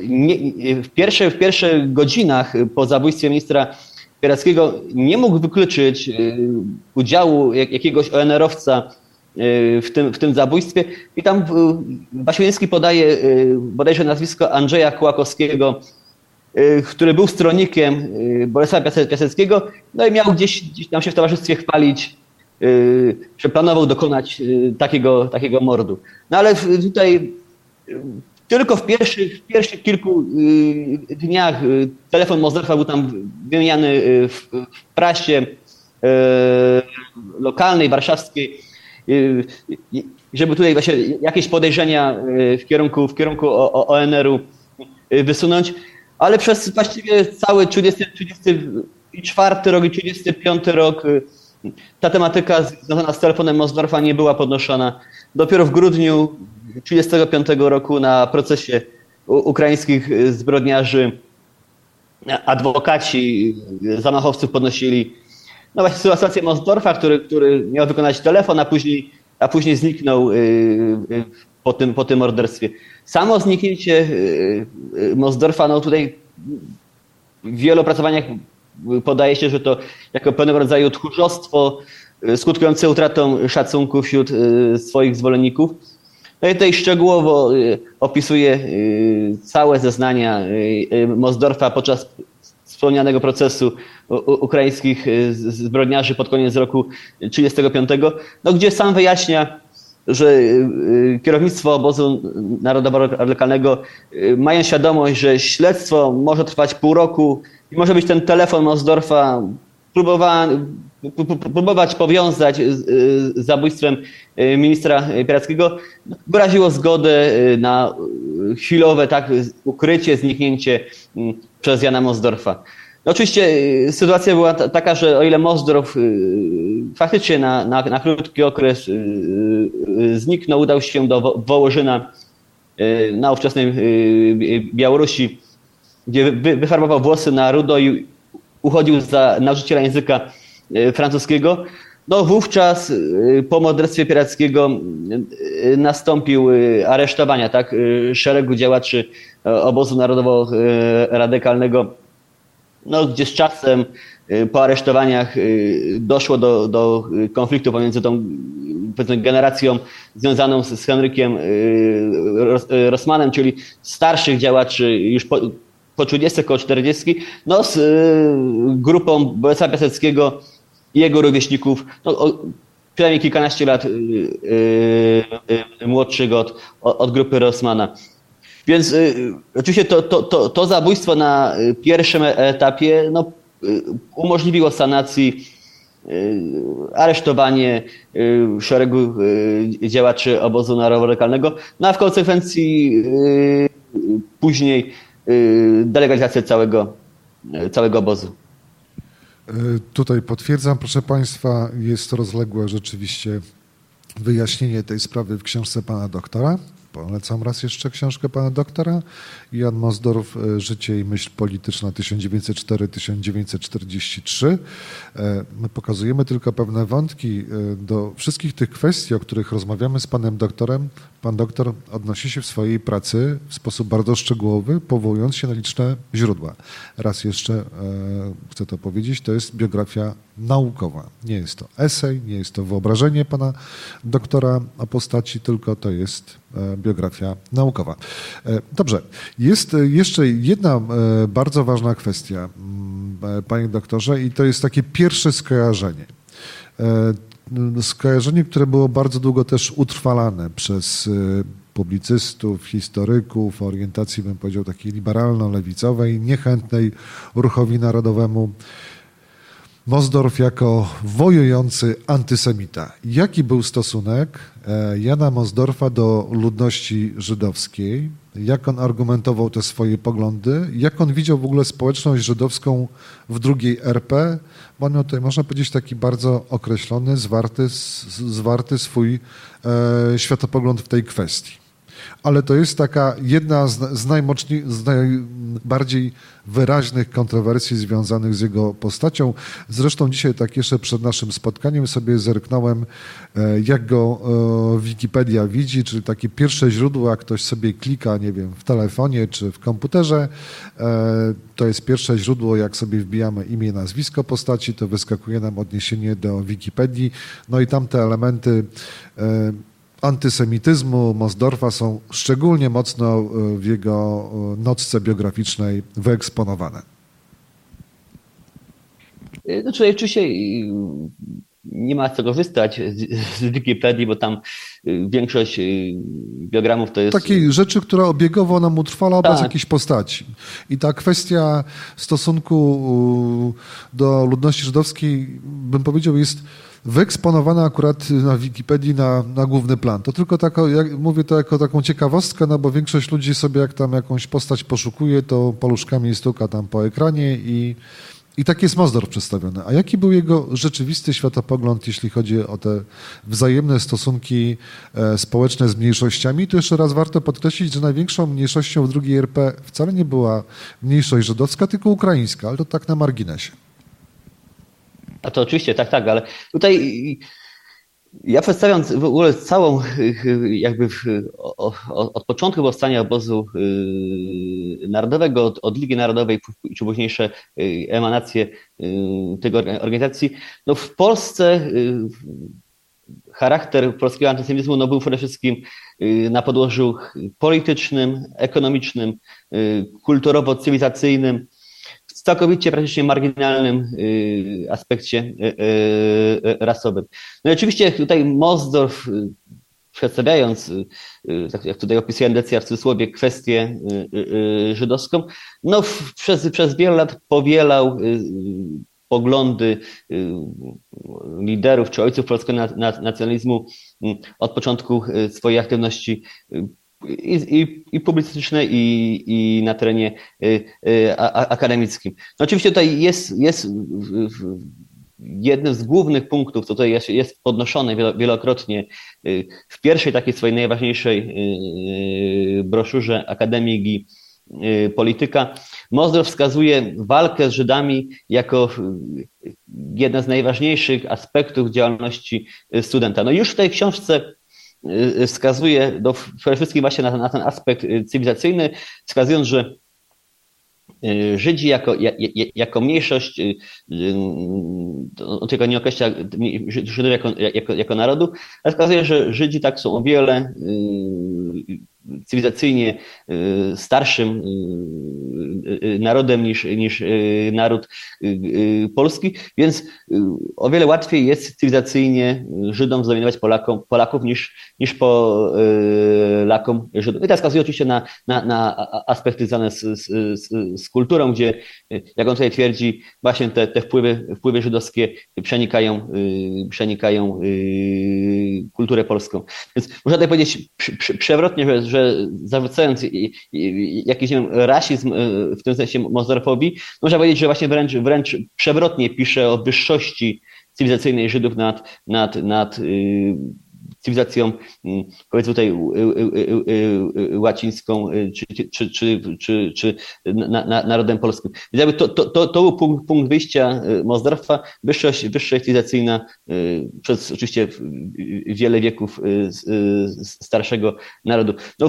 w pierwszych godzinach po zabójstwie ministra Pierackiego nie mógł wykluczyć udziału jakiegoś ONR-owca w tym zabójstwie. I tam Wasiliński podaje bodajże nazwisko Andrzeja Kołakowskiego, który był stronnikiem Bolesława Piaseckiego, no i miał gdzieś tam się w towarzystwie chwalić, że planował dokonać takiego mordu. No ale tutaj tylko w pierwszych kilku dniach telefon Mosdorfa był tam wymieniany w prasie lokalnej, warszawskiej, żeby tutaj właśnie jakieś podejrzenia w kierunku ONR-u wysunąć, ale przez właściwie cały 34 rok i 35 rok ta tematyka związana z telefonem Mosdorfa nie była podnoszona. Dopiero w grudniu 1935 roku na procesie ukraińskich zbrodniarzy adwokaci zamachowców podnosili no właśnie sytuację Mosdorfa, który miał wykonać telefon, a później zniknął po tym morderstwie. Samo zniknięcie Mosdorfa, no tutaj w wielu opracowaniach podaje się, że to jako pewnego rodzaju tchórzostwo skutkujące utratą szacunku wśród swoich zwolenników. No i tutaj szczegółowo opisuje całe zeznania Mosdorfa podczas wspomnianego procesu ukraińskich zbrodniarzy pod koniec roku 1935, no gdzie sam wyjaśnia, że kierownictwo obozu narodowo-radykalnego mają świadomość, że śledztwo może trwać pół roku i może być ten telefon Mosdorfa próbować powiązać z zabójstwem ministra Pierackiego, wyraziło zgodę na chwilowe ukrycie, zniknięcie przez Jana Mosdorfa. No oczywiście sytuacja była taka, że o ile Mosdorf faktycznie na krótki okres zniknął, udał się do Wołożyna na ówczesnej Białorusi, gdzie wyfarbował włosy na rudo i uchodził za nauczyciela języka francuskiego. No wówczas po morderstwie Pierackiego nastąpił aresztowania szeregu działaczy obozu narodowo-radykalnego, no, gdzie z czasem po aresztowaniach doszło do konfliktu pomiędzy tą generacją związaną z Henrykiem Rossmanem, czyli starszych działaczy już po 30, koło 40, no z grupą Bolesława Piaseckiego i jego rówieśników, no, przynajmniej kilkanaście lat młodszych od grupy Rossmana. Więc oczywiście to zabójstwo na pierwszym etapie no, umożliwiło sanacji aresztowanie szeregu działaczy obozu narodowo-radykalnego, no a w konsekwencji później delegalizację całego obozu. Tutaj potwierdzam, proszę Państwa, jest rozległe rzeczywiście wyjaśnienie tej sprawy w książce pana doktora. Polecam raz jeszcze książkę pana doktora. Jan Mosdorf, Życie i myśl polityczna 1904-1943. My pokazujemy tylko pewne wątki. Do wszystkich tych kwestii, o których rozmawiamy z panem doktorem, pan doktor odnosi się w swojej pracy w sposób bardzo szczegółowy, powołując się na liczne źródła. Raz jeszcze chcę to powiedzieć, to jest biografia naukowa. Nie jest to esej, nie jest to wyobrażenie pana doktora o postaci, tylko to jest biografia naukowa. Dobrze, jest jeszcze jedna bardzo ważna kwestia, panie doktorze, i to jest takie pierwsze skojarzenie. Skojarzenie, które było bardzo długo też utrwalane przez publicystów, historyków o orientacji, bym powiedział, takiej liberalno-lewicowej, niechętnej ruchowi narodowemu. Mosdorf jako wojujący antysemita. Jaki był stosunek Jana Mosdorfa do ludności żydowskiej? Jak on argumentował te swoje poglądy? Jak on widział w ogóle społeczność żydowską w drugiej RP? Bo on miał tutaj, można powiedzieć, taki bardzo określony, zwarty swój światopogląd w tej kwestii. Ale to jest taka jedna z najbardziej wyraźnych kontrowersji związanych z jego postacią. Zresztą dzisiaj tak jeszcze przed naszym spotkaniem sobie zerknąłem, jak go Wikipedia widzi, czyli takie pierwsze źródło, jak ktoś sobie klika, nie wiem, w telefonie czy w komputerze, to jest pierwsze źródło, jak sobie wbijamy imię i nazwisko postaci, to wyskakuje nam odniesienie do Wikipedii, no i tam te elementy antysemityzmu Mosdorfa są szczególnie mocno w jego notce biograficznej wyeksponowane. No tutaj oczywiście nie ma co korzystać z Wikipedii, bo tam większość biogramów to jest... Takiej rzeczy, która obiegowo nam utrwala obraz tak. jakiejś postaci. I ta kwestia stosunku do ludności żydowskiej, bym powiedział, jest wyeksponowana akurat na Wikipedii na główny plan. To tylko mówię to jako taką ciekawostkę, no bo większość ludzi sobie jak tam jakąś postać poszukuje, to paluszkami stuka tam po ekranie i tak jest Mosdorf przedstawiony. A jaki był jego rzeczywisty światopogląd, jeśli chodzi o te wzajemne stosunki społeczne z mniejszościami? To jeszcze raz warto podkreślić, że największą mniejszością w II RP wcale nie była mniejszość żydowska, tylko ukraińska, ale to tak na marginesie. A to oczywiście, tak, ale tutaj ja przedstawiając w ogóle całą jakby od początku powstania obozu narodowego, od Ligi Narodowej, czy późniejsze emanacje tego organizacji, no w Polsce charakter polskiego antysemityzmu no był przede wszystkim na podłożu politycznym, ekonomicznym, kulturowo-cywilizacyjnym, w całkowicie praktycznie marginalnym aspekcie rasowym. No i oczywiście tutaj Mosdorf, przedstawiając, tak jak tutaj opisuje Endecja w cudzysłowie, kwestię żydowską, no przez wiele lat powielał poglądy liderów czy ojców polskiego nacjonalizmu od początku swojej aktywności i publicystycznej, i na terenie akademickim. No oczywiście tutaj jest jednym z głównych punktów, co tutaj jest podnoszone wielokrotnie w pierwszej takiej swojej najważniejszej broszurze Akademii Polityka. Mosdorf wskazuje walkę z Żydami jako jeden z najważniejszych aspektów działalności studenta. No już w tej książce wskazuje przede wszystkim właśnie na ten aspekt cywilizacyjny, wskazując, że Żydzi jako mniejszość, on tylko nie określa Żydów jako narodu, ale wskazuje, że Żydzi tak są o wiele cywilizacyjnie starszym narodem niż naród polski, więc o wiele łatwiej jest cywilizacyjnie Żydom zdominować Polaków niż Polakom Żydom. I to wskazuje oczywiście na aspekty związane z kulturą, gdzie, jak on tutaj twierdzi, właśnie te wpływy żydowskie przenikają kulturę polską. Więc można tutaj powiedzieć przewrotnie, że zarzucając jakiś, nie wiem, rasizm w tym sensie Mosdorfowi, można powiedzieć, że właśnie wręcz przewrotnie pisze o wyższości cywilizacyjnej Żydów nad cywilizacją, powiedzmy tutaj łacińską, czy narodem polskim. Więc jakby to był punkt wyjścia Mosdorfa, wyższość cywilizacyjna przez oczywiście wiele wieków starszego narodu. No,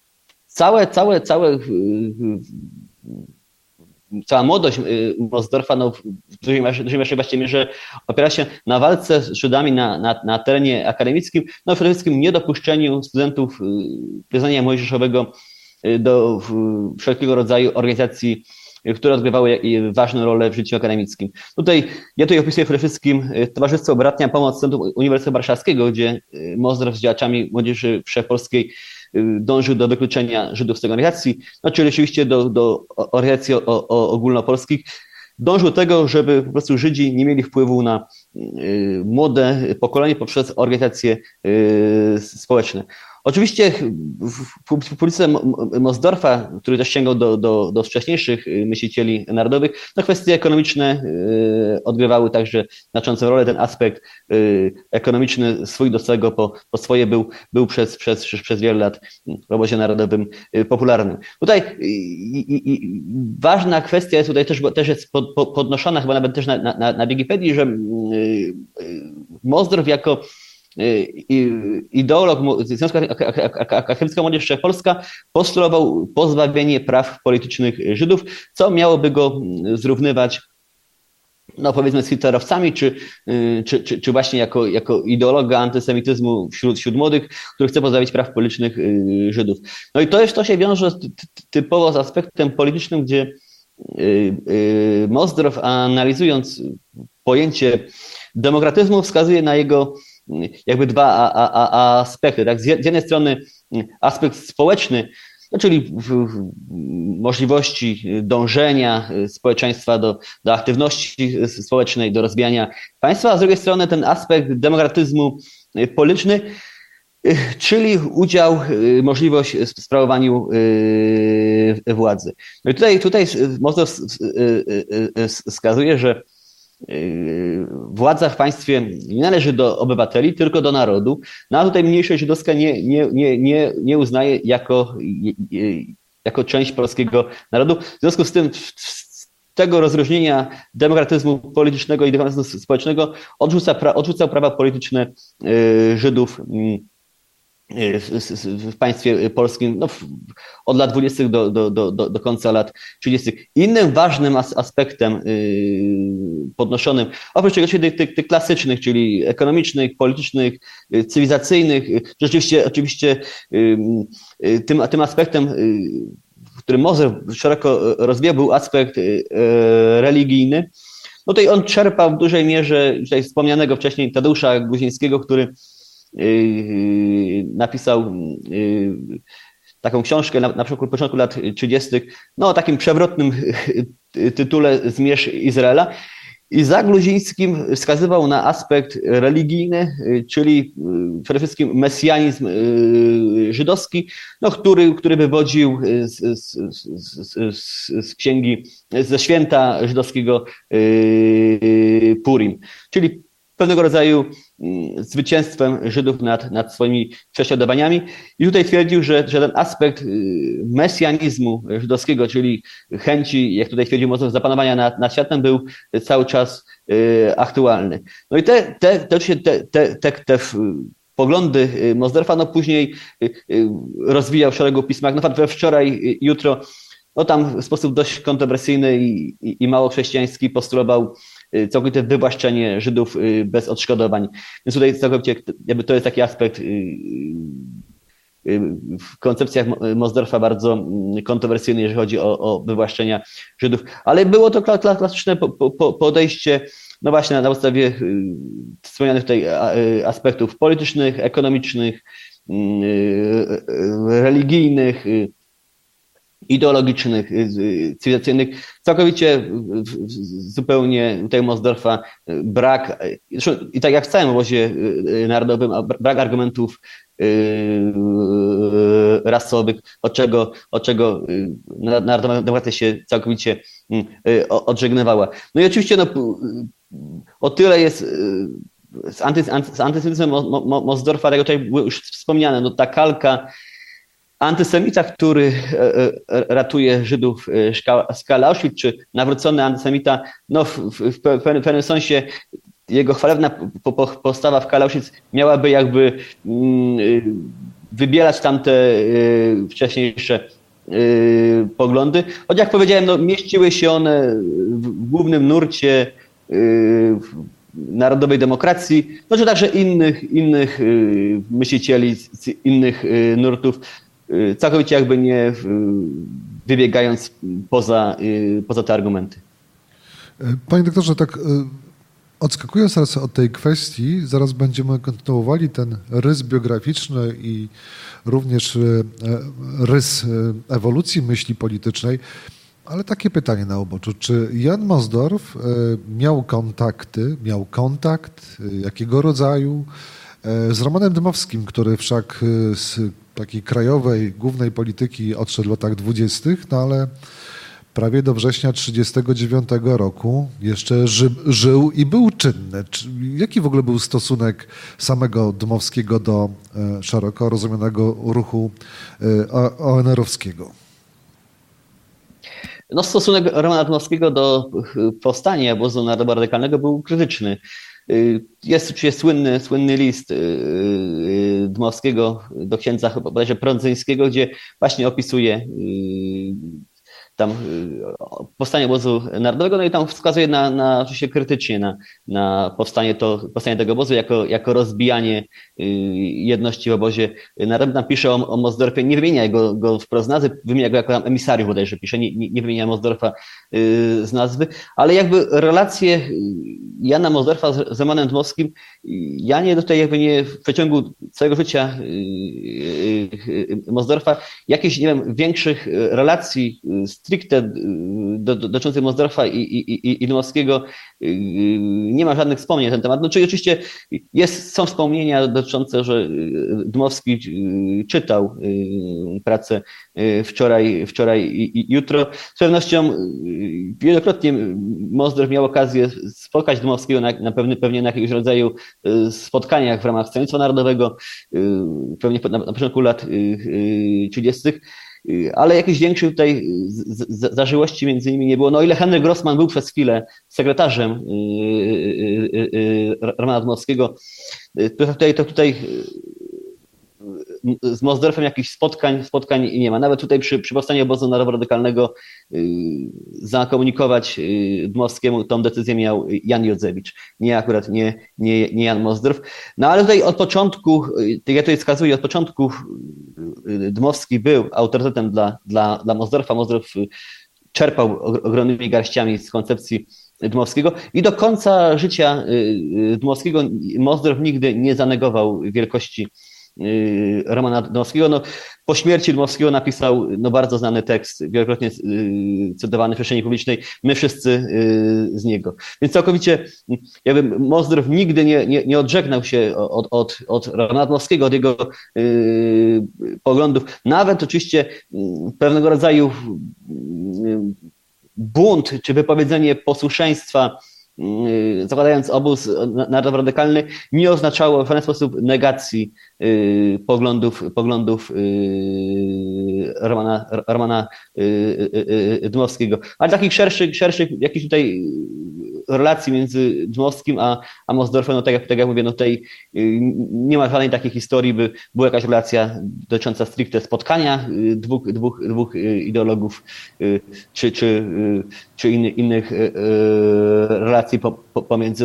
cała młodość Mosdorfa w dużej mierze opiera się na walce z Żydami na terenie akademickim, no przede wszystkim niedopuszczeniu studentów wyznania mojżeszowego do wszelkiego rodzaju organizacji, które odgrywały ważną rolę w życiu akademickim. Ja tutaj opisuję przede wszystkim Towarzystwo Bratnia Pomoc Studentów Uniwersytetu Warszawskiego, gdzie Mosdorf z działaczami młodzieży wszechpolskiej dążył do wykluczenia Żydów z tej organizacji, no czyli oczywiście do organizacji ogólnopolskich. dążył do tego, żeby po prostu Żydzi nie mieli wpływu na młode pokolenie poprzez organizacje społeczne. Oczywiście w polityce Mosdorfa, który też sięgał do wcześniejszych myślicieli narodowych, no kwestie ekonomiczne odgrywały także znaczącą rolę. Ten aspekt ekonomiczny swój do całego po swoje był przez wiele lat w obozie narodowym popularnym. Tutaj ważna kwestia jest tutaj też jest podnoszona chyba nawet też na Wikipedii, że Mosdorf jako ideolog Związku Akademickiego Młodzież Wszechpolska postulował pozbawienie praw politycznych Żydów, co miałoby go zrównywać, no powiedzmy, z hitlerowcami, czy właśnie jako ideologa antysemityzmu wśród młodych, który chce pozbawić praw politycznych Żydów. No i to się wiąże typowo z aspektem politycznym, gdzie Mosdorf, analizując pojęcie demokratyzmu, wskazuje na jego jakby dwa aspekty. Tak? Z jednej strony aspekt społeczny, no czyli możliwości dążenia społeczeństwa do aktywności społecznej, do rozwijania państwa, a z drugiej strony ten aspekt demokratyzmu polityczny, czyli udział, możliwość w sprawowaniu władzy. No i tutaj mocno wskazuje, że władza w państwie nie należy do obywateli, tylko do narodu. No a tutaj mniejszość żydowska nie uznaje jako część polskiego narodu. W związku z tym tego rozróżnienia demokratyzmu politycznego i demokratyzmu społecznego odrzucał prawa polityczne Żydów w państwie polskim od lat 20. do końca lat 30. Innym ważnym aspektem podnoszonym, oprócz tych klasycznych, czyli ekonomicznych, politycznych, cywilizacyjnych, oczywiście tym aspektem, który Mosdorf szeroko rozwijał, był aspekt religijny. No tutaj on czerpał w dużej mierze tutaj wspomnianego wcześniej Tadeusza Guzińskiego, który napisał taką książkę na początku lat 30. no o takim przewrotnym tytule Zmierzch Izraela. I za Gluzińskim wskazywał na aspekt religijny, czyli przede wszystkim mesjanizm żydowski, no, który wywodził z księgi, ze święta żydowskiego Purim, czyli pewnego rodzaju zwycięstwem Żydów nad swoimi prześladowaniami. I tutaj twierdził, że ten aspekt mesjanizmu żydowskiego, czyli chęci, jak tutaj twierdził Mosdorf, zapanowania nad światem, był cały czas aktualny. No i te poglądy Mosdorfa, no później rozwijał w szeregu pism, jak na przykład we Wczoraj, Jutro, no tam w sposób dość kontrowersyjny i mało chrześcijański postulował całkowite wywłaszczenie Żydów bez odszkodowań. Więc tutaj całkowicie jakby to jest taki aspekt w koncepcjach Mosdorfa bardzo kontrowersyjny, jeżeli chodzi o wywłaszczenia Żydów. Ale było to klasyczne podejście, no właśnie na podstawie wspomnianych tutaj aspektów politycznych, ekonomicznych, religijnych, ideologicznych, cywilizacyjnych, całkowicie zupełnie tutaj Mosdorfa brak, i tak jak w całym obozie narodowym, brak argumentów rasowych, od czego narodowa demokracja się całkowicie odżegnywała. No i oczywiście o tyle jest z antysemityzmem Mosdorfa, tak jak tutaj było już wspomniane, ta kalka antysemita, który ratuje Żydów z skali Auschwitz, czy nawrócony antysemita, no w pewnym sensie jego chwalebna postawa w skali Auschwitz miałaby jakby wybierać tamte wcześniejsze poglądy. Choć jak powiedziałem, mieściły się one w głównym nurcie narodowej demokracji, no czy także innych myślicieli z innych nurtów, całkowicie jakby nie wybiegając poza te argumenty. Panie doktorze, tak odskakując teraz od tej kwestii, zaraz będziemy kontynuowali ten rys biograficzny i również rys ewolucji myśli politycznej. Ale takie pytanie na uboczu. Czy Jan Mosdorf miał kontakt, jakiego rodzaju, z Romanem Dmowskim, który wszak z takiej krajowej, głównej polityki odszedł w latach 20., no ale prawie do września 1939 roku jeszcze żył i był czynny. Jaki w ogóle był stosunek samego Dmowskiego do szeroko rozumianego ruchu ONR-owskiego? No, stosunek Romana Dmowskiego do powstania obozu narodowo-radykalnego był krytyczny. Jest oczywiście słynny list Dmowskiego do księdza chyba bodajże Prądzyńskiego, gdzie właśnie opisuje tam powstanie obozu narodowego, no i tam wskazuje oczywiście krytycznie na powstanie tego obozu jako rozbijanie jedności w obozie narodowym. Tam pisze o Mosdorfie, nie wymienia go wprost z nazwy, wymienia go jako emisariusz bodajże pisze, nie wymienia Mosdorfa z nazwy, ale jakby relacje Jana Mosdorfa z Romanem Dmowskim, ja nie w przeciągu całego życia Mosdorfa jakichś, nie wiem, większych relacji stricte dotyczących Mosdorfa i Dmowskiego nie ma żadnych wspomnień na ten temat. No, czyli oczywiście są wspomnienia dotyczące, że Dmowski czytał pracę wczoraj i jutro. Z pewnością wielokrotnie Mosdorf miał okazję spotkać Dmowskiego pewnie na jakiegoś rodzaju spotkaniach w ramach Stronnictwa Narodowego, pewnie na początku lat 30., ale jakichś większych tutaj zażyłości między nimi nie było. No, o ile Henryk Grossman był przez chwilę sekretarzem Romana Dmowskiego, to tutaj z Mosdorfem jakichś spotkań nie ma. Nawet tutaj przy powstaniu obozu narodowo-radykalnego zakomunikować Dmowskiemu tą decyzję miał Jan Jodzewicz, nie Jan Mosdorf. No ale tutaj od początku, ja tutaj wskazuję, od początku Dmowski był autorytetem dla Mosdorfa. Mosdorf czerpał ogromnymi garściami z koncepcji Dmowskiego i do końca życia Dmowskiego Mosdorf nigdy nie zanegował wielkości Romana Dmowskiego. No, po śmierci Dmowskiego napisał bardzo znany tekst, wielokrotnie cytowany w przestrzeni publicznej, My wszyscy z niego. Więc całkowicie jakby Mosdorf nigdy nie odżegnał się od Romana Dmowskiego, od jego poglądów. Nawet oczywiście pewnego rodzaju bunt czy wypowiedzenie posłuszeństwa, zakładając obóz narodowo-radykalny, nie oznaczało w żaden sposób negacji poglądów Romana Dmowskiego. Ale takich szerszych jakichś tutaj relacji między Dmowskim a Mosdorfem, no tak jak mówię, no tutaj nie ma żadnej takiej historii, by była jakaś relacja dotycząca stricte spotkania dwóch ideologów, czy innych relacji pomiędzy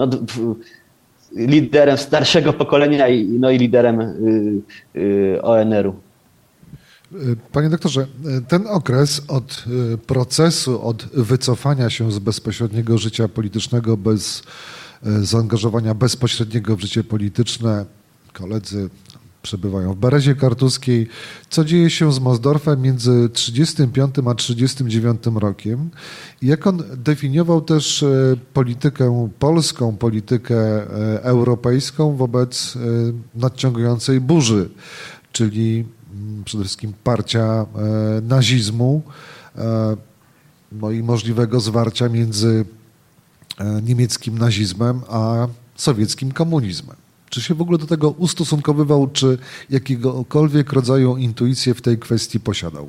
liderem starszego pokolenia i liderem ONR-u. Panie doktorze, ten okres od procesu, od wycofania się z bezpośredniego życia politycznego, bez zaangażowania bezpośredniego w życie polityczne, koledzy przebywają w Berezie Kartuskiej. Co dzieje się z Mosdorfem między 1935 a 1939 rokiem? I jak on definiował też politykę polską, politykę europejską wobec nadciągającej burzy, czyli przede wszystkim parcia nazizmu, no i możliwego zwarcia między niemieckim nazizmem a sowieckim komunizmem. Czy się w ogóle do tego ustosunkowywał, czy jakiegokolwiek rodzaju intuicję w tej kwestii posiadał?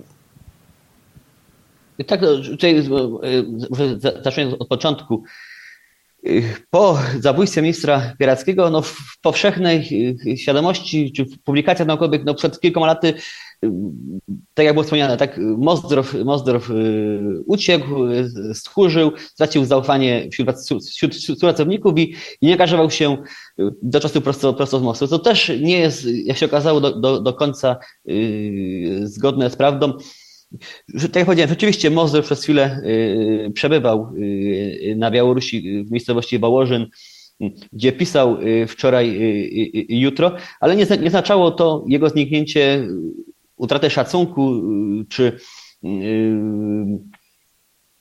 Tak, tutaj zacznę od początku. Po zabójstwie ministra Pierackiego, w powszechnej świadomości czy w publikacjach naukowych przed kilkoma laty, tak jak było wspomniane, tak Mosdorf uciekł, stchórzył, stracił zaufanie wśród współpracowników i nie angażował się do czasu prosto z Moskwy. To też nie jest, jak się okazało, do końca zgodne z prawdą. Tak jak powiedziałem, rzeczywiście Mosdorf przez chwilę przebywał na Białorusi w miejscowości Wołożyn, gdzie pisał wczoraj i jutro, ale nie oznaczało to jego zniknięcie, utratę szacunku czy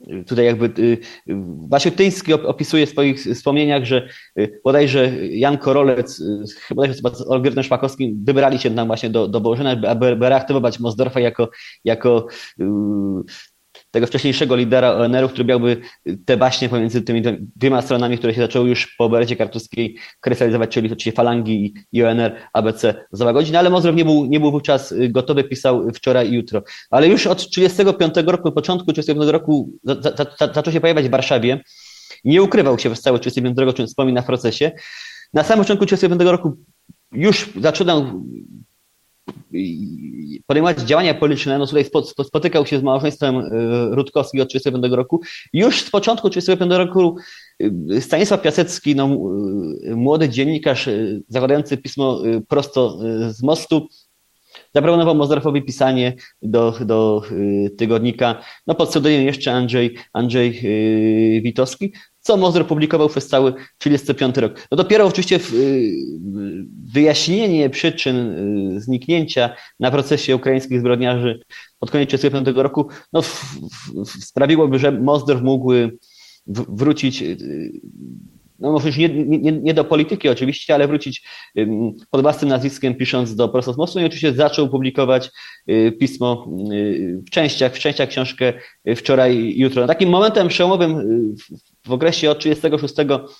tutaj jakby Wasiutyński opisuje w swoich wspomnieniach, że bodajże Jan Korolec, chyba z Olgiertem Szpakowskim wybrali się tam właśnie do Bożena, aby reaktywować Mosdorfa jako tego wcześniejszego lidera ONR-u, który miałby te baśnie pomiędzy tymi dwiema stronami, które się zaczęły już po obercie kartuskiej krystalizować, czyli falangi i ONR, ABC załagodzić. No ale Mosdorf nie był wówczas gotowy, pisał wczoraj i jutro. Ale już od 1935 roku, początku 1935 roku zaczął się pojawiać w Warszawie. Nie ukrywał się przez cały 1935 rok, czym wspomina w procesie. Na samym początku 1935 roku już zaczynał podejmować działania polityczne, no tutaj spotykał się z małżeństwem Rutkowskich od 1935 roku. Już z początku 1935 roku Stanisław Piasecki, no, młody dziennikarz zakładający pismo prosto z mostu, zaproponował Mosdorfowi pisanie do tygodnika, no pod pseudonimem jeszcze Andrzej Witowski, co Mosdorf publikował przez cały 1935 rok. No dopiero oczywiście wyjaśnienie przyczyn zniknięcia na procesie ukraińskich zbrodniarzy pod koniec 1935 roku no, sprawiłoby, że Mosdorf mógł wrócić, no może już nie do polityki oczywiście, ale wrócić pod własnym nazwiskiem, pisząc do Prosto z Mostu, i oczywiście zaczął publikować pismo w częściach książkę Wczoraj i Jutro. Takim momentem przełomowym w okresie od 1936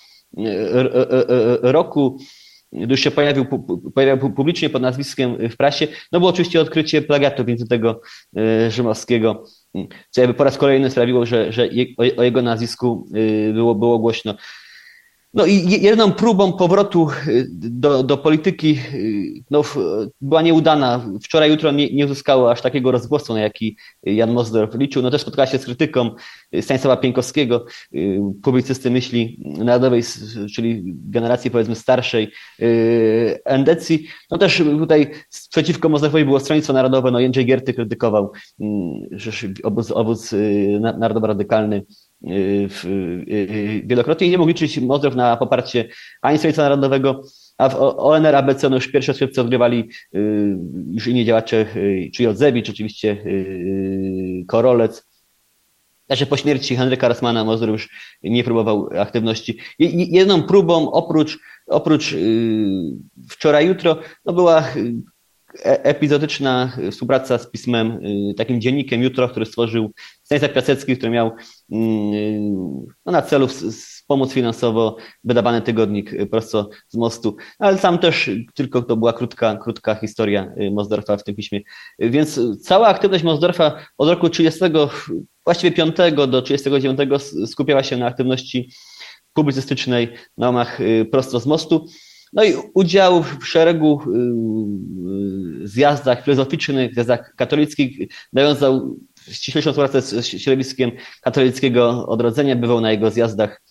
roku, gdy już się pojawił publicznie pod nazwiskiem w prasie, no było oczywiście odkrycie plagiatu Wincentego Rzymowskiego, co jakby po raz kolejny sprawiło, że o jego nazwisku było głośno. No i jedną próbą powrotu do polityki no, była nieudana. Wczoraj, jutro nie uzyskało aż takiego rozgłosu, na jaki Jan Mosdorf liczył. No też spotkała się z krytyką Stanisława Pieńkowskiego, publicysty myśli narodowej, czyli generacji powiedzmy starszej endecji. No też tutaj przeciwko Mosdorfowi było Stronnictwo Narodowe. No Jędrzej Gierty krytykował obóz narodowo-radykalny wielokrotnie i nie mógł liczyć Mosdorf na poparcie ani Stronnictwa Narodowego, a w ONR, ABC no już pierwsze skrzypce odgrywali już inni działacze, czy Jodzewicz, oczywiście Korolec. Także po śmierci Henryka Rossmana Mosdorf już nie próbował aktywności. Jedną próbą oprócz Wczoraj, jutro no była epizodyczna współpraca z pismem, takim dziennikiem Jutro, który stworzył Stanisław Piasecki, który miał no, na celu wspomóc finansowo wydawany tygodnik Prosto z Mostu, ale tam też tylko to była krótka historia Mosdorfa w tym piśmie. Więc cała aktywność Mosdorfa od roku 30, właściwie 5 do 39 skupiała się na aktywności publicystycznej na łamach Prosto z Mostu. No i udział w szeregu zjazdach filozoficznych, zjazdach katolickich, nawiązał ściślejszą współpracę z środowiskiem katolickiego odrodzenia, bywał na jego zjazdach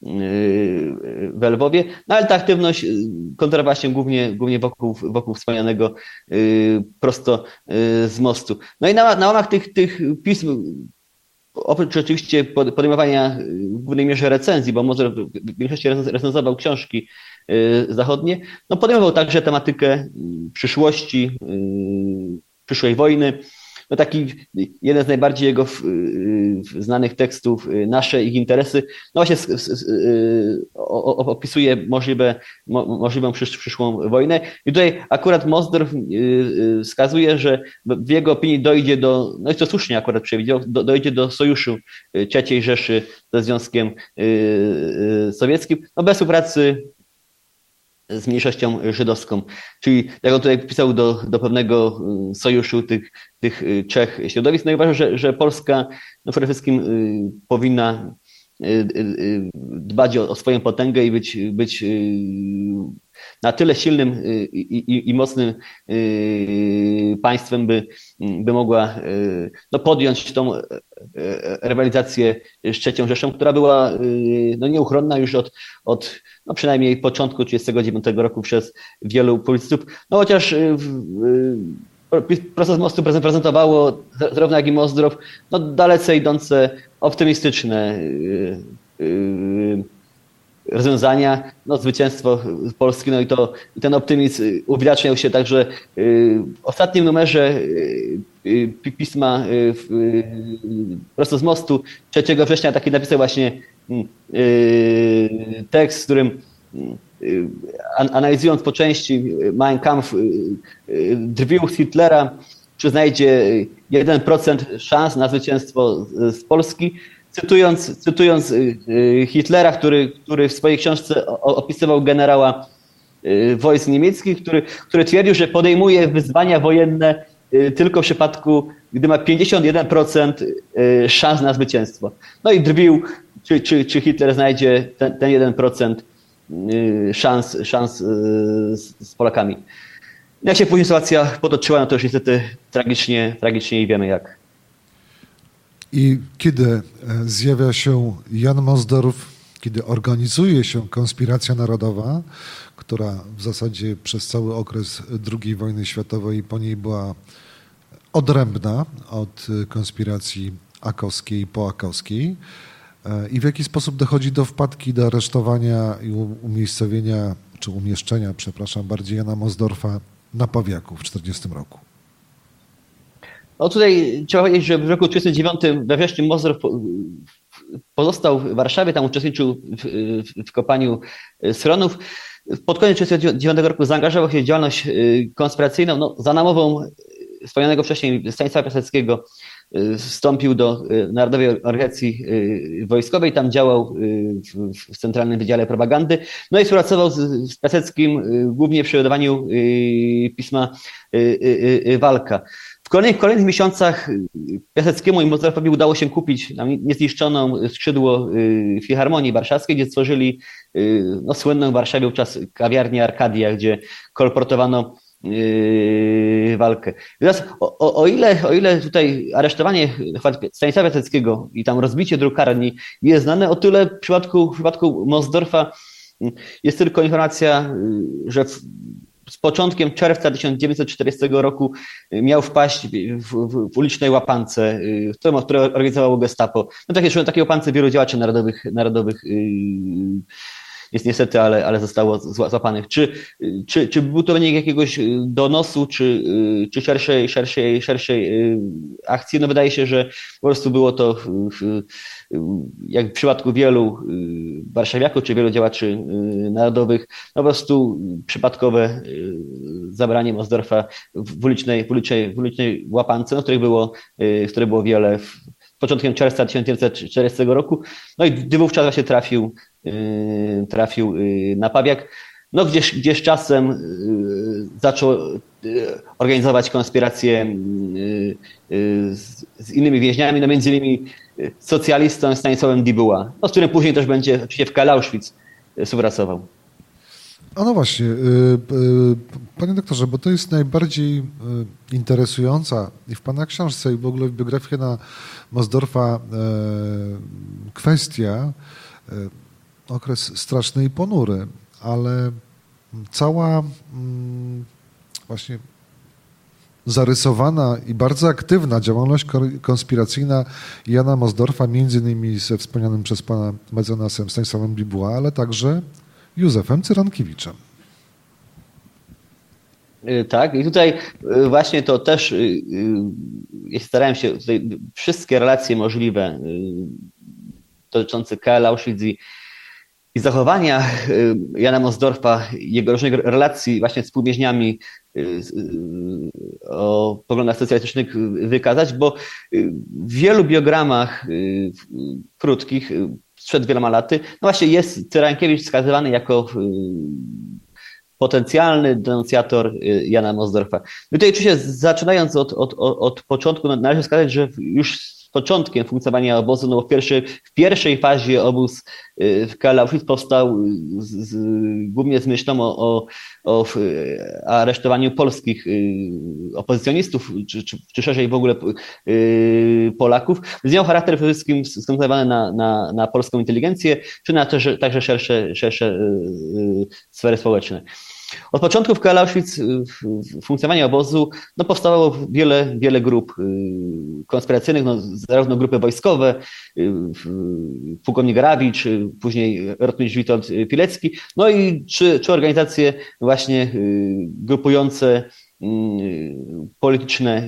w Lwowie, no ale ta aktywność koncentrowała się głównie wokół wspomnianego Prosto z Mostu. No i na łamach tych pism, oprócz oczywiście podejmowania w głównej mierze recenzji, bo może w większości recenzował książki zachodnie, no podejmował także tematykę przyszłości, przyszłej wojny. No taki jeden z najbardziej jego znanych tekstów, Nasze ich interesy, no właśnie opisuje możliwą przyszłą wojnę. I tutaj akurat Mosdorf wskazuje, że w jego opinii dojdzie no i to słusznie akurat przewidział, dojdzie do sojuszu III Rzeszy ze Związkiem Sowieckim, no bez współpracy z mniejszością żydowską. Czyli jak on tutaj pisał do pewnego sojuszu tych trzech środowisk, no i uważam, że Polska no przede wszystkim powinna dbać o swoją potęgę i być na tyle silnym i mocnym państwem, by mogła no, podjąć tą rywalizację z III Rzeszą, która była no, nieuchronna już od no, przynajmniej początku 1939 roku przez wielu publicystów. No chociaż Prosto z Mostu prezentowało zarówno jak i Mosdorf no, dalece idące optymistyczne rozwiązania, no zwycięstwo Polski, no i ten optymizm uwidaczniał się także w ostatnim numerze pisma prosto z mostu 3 września taki napisał właśnie tekst, w którym analizując po części Mein Kampf drwił z Hitlera, czy znajdzie 1% szans na zwycięstwo z Polski, cytując Hitlera, który w swojej książce opisywał generała wojsk niemieckich, który twierdził, że podejmuje wyzwania wojenne tylko w przypadku, gdy ma 51% szans na zwycięstwo. No i drwił, czy Hitler znajdzie ten 1% szans z Polakami. Jak się później sytuacja potoczyła, no to już niestety tragicznie i wiemy jak. I kiedy zjawia się Jan Mosdorf, kiedy organizuje się konspiracja narodowa, która w zasadzie przez cały okres II wojny światowej po niej była odrębna od konspiracji akowskiej i poakowskiej, i w jaki sposób dochodzi do wpadki, do aresztowania i umiejscowienia, czy umieszczenia, przepraszam, bardziej Jana Mosdorfa na Pawiaku w 1940 roku? No tutaj trzeba powiedzieć, że w roku 1939 we wrześniu Mosdorf pozostał w Warszawie, tam uczestniczył w kopaniu schronów. Pod koniec 1939 roku zaangażował się w działalność konspiracyjną. No, za namową wspomnianego wcześniej Stanisława Piaseckiego wstąpił do Narodowej Organizacji Wojskowej, tam działał w Centralnym Wydziale Propagandy, no i współpracował z Piaseckim głównie przy wydawaniu pisma Walka. W kolejnych miesiącach Piaseckiemu i Mosdorfowi udało się kupić niezniszczoną skrzydło Filharmonii Warszawskiej, gdzie stworzyli słynną w Warszawie wówczas kawiarnię Arkadia, gdzie kolportowano walkę. Teraz o ile tutaj aresztowanie Stanisława Piaseckiego i tam rozbicie drukarni jest znane, o tyle w przypadku Mosdorfa jest tylko informacja, że z początkiem czerwca 1940 roku miał wpaść w ulicznej łapance, które organizowało Gestapo. No takie łapance wielu działaczy narodowych jest niestety, ale zostało złapanych. Czy był to wynik jakiegoś donosu, czy szerszej akcji? No wydaje się, że po prostu było to, jak w przypadku wielu warszawiaków, czy wielu działaczy narodowych, no po prostu przypadkowe zabranie Mosdorfa w ulicznej łapance, no, których było wiele początkiem czerwca 1940 roku. No i gdy wówczas właśnie trafił na Pawiak, no gdzie z czasem zaczął organizować konspiracje z innymi więźniami, no między innymi socjalistą Stanisławem Dibuła, z którym później też będzie oczywiście w Kale Auschwitz współpracował. A no właśnie, panie doktorze, bo to jest najbardziej interesująca i w pana książce i w ogóle w biografii na Mosdorfa kwestia, okres straszny i ponury, ale cała właśnie zarysowana i bardzo aktywna działalność konspiracyjna Jana Mosdorfa, między innymi ze wspomnianym przez pana mecenasem Stanisławem Dibuła, ale także Józefem Cyrankiewiczem. Tak, i tutaj właśnie to też starałem się tutaj wszystkie relacje możliwe dotyczące KL Auschwitz i zachowania Jana Mosdorfa, jego różnych relacji właśnie z współwięźniami o poglądach socjalistycznych wykazać, bo w wielu biogramach krótkich sprzed wieloma laty, no właśnie jest Cyrankiewicz wskazywany jako potencjalny denuncjator Jana Mosdorfa. I tutaj oczywiście zaczynając od początku, no należy wskazać, że już z początkiem funkcjonowania obozu, no bo w pierwszej fazie obóz w KL Auschwitz powstał głównie z myślą o aresztowaniu polskich opozycjonistów, czy szerzej w ogóle Polaków. Miał charakter przede wszystkim skoncentrowany na polską inteligencję, czy na także szersze sfery społeczne. Od początku w KL Auschwitz funkcjonowania obozu no, powstawało wiele grup konspiracyjnych, no, zarówno grupy wojskowe, pułkownik Rawicz, później rotmistrz Witold Pilecki, no i czy organizacje właśnie grupujące polityczne,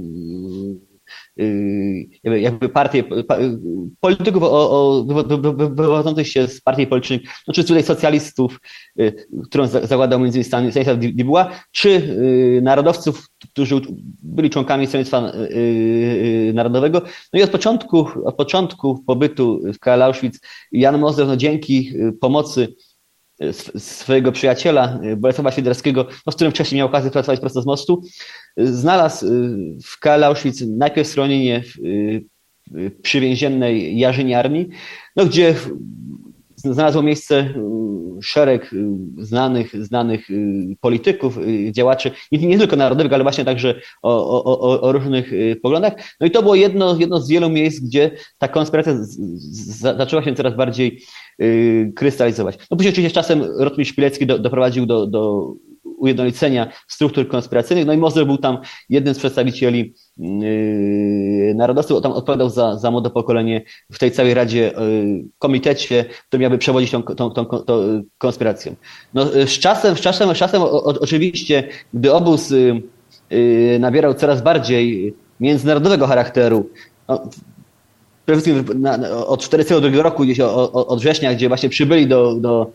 jakby partie, polityków wywodzących się z partii politycznych, no czy tutaj socjalistów, którą zakładał między innymi Stanisław Dibuła, czy narodowców, którzy byli członkami Stronnictwa Narodowego. No i od początku pobytu w KL Auschwitz Jan Mozdrow, no dzięki pomocy swojego przyjaciela Bolesława Świderskiego, no z którym wcześniej miał okazję pracować prosto z mostu, znalazł w KL Auschwitz najpierw schronienie przy więziennej Jarzyniarni, no gdzie znalazło miejsce szereg znanych polityków, działaczy, nie tylko narodowych, ale właśnie także o różnych poglądach. No i to było jedno z wielu miejsc, gdzie ta konspiracja zaczęła się coraz bardziej krystalizować. No później oczywiście z czasem rotmistrz Pilecki doprowadził do ujednolicenia struktur konspiracyjnych, no i Mozdrow był tam jednym z przedstawicieli narodowców, tam odpowiadał za młode pokolenie w tej całej radzie, komitecie, który miałby przewodzić tą konspiracją. No, z czasem oczywiście, gdy obóz nabierał coraz bardziej międzynarodowego charakteru, no, przede wszystkim od 1942 roku, gdzieś od września, gdzie właśnie przybyli do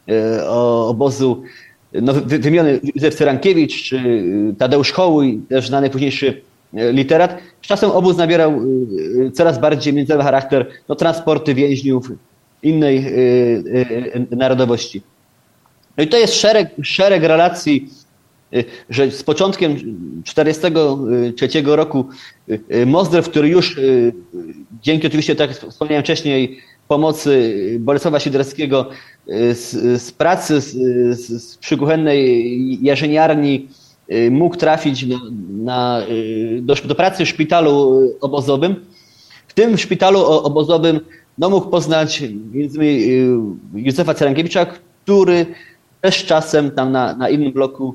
obozu no, wymieniony Józef Cyrankiewicz czy Tadeusz Hołuj, też znany późniejszy literat. Z czasem obóz nabierał coraz bardziej międzynarodowy charakter, no, transporty więźniów innej narodowości. No i to jest szereg relacji, że z początkiem 1943 roku Mozdrow, który już dzięki oczywiście, tak jak wspomniałem wcześniej, pomocy Bolesława Świderskiego z pracy z przykuchennej Jarzyniarni mógł trafić do pracy w szpitalu obozowym. W tym szpitalu obozowym no, mógł poznać między innymi Józefa Cyrankiewicza, który też czasem tam na innym bloku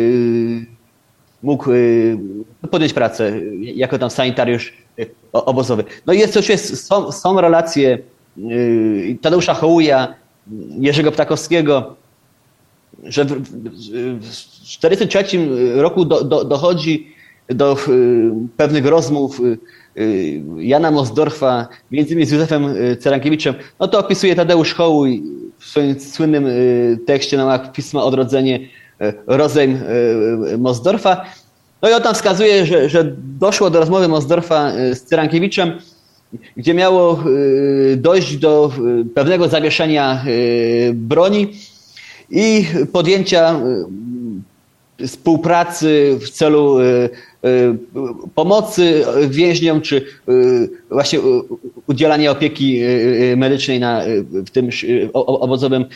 mógł podjąć pracę jako tam sanitariusz obozowy. No i są relacje Tadeusza Hołuja, Jerzego Ptakowskiego, że w 1943 roku dochodzi do pewnych rozmów Jana Mozdorfa, między innymi z Józefem Cyrankiewiczem. No to opisuje Tadeusz Hołuj w swoim słynnym tekście na łamach Pisma Odrodzenie rozejm Mozdorfa. No i on tam wskazuje, że doszło do rozmowy Mozdorfa z Cyrankiewiczem, gdzie miało dojść do pewnego zawieszenia broni i podjęcia współpracy w celu pomocy więźniom, czy właśnie udzielania opieki medycznej w tym obozowym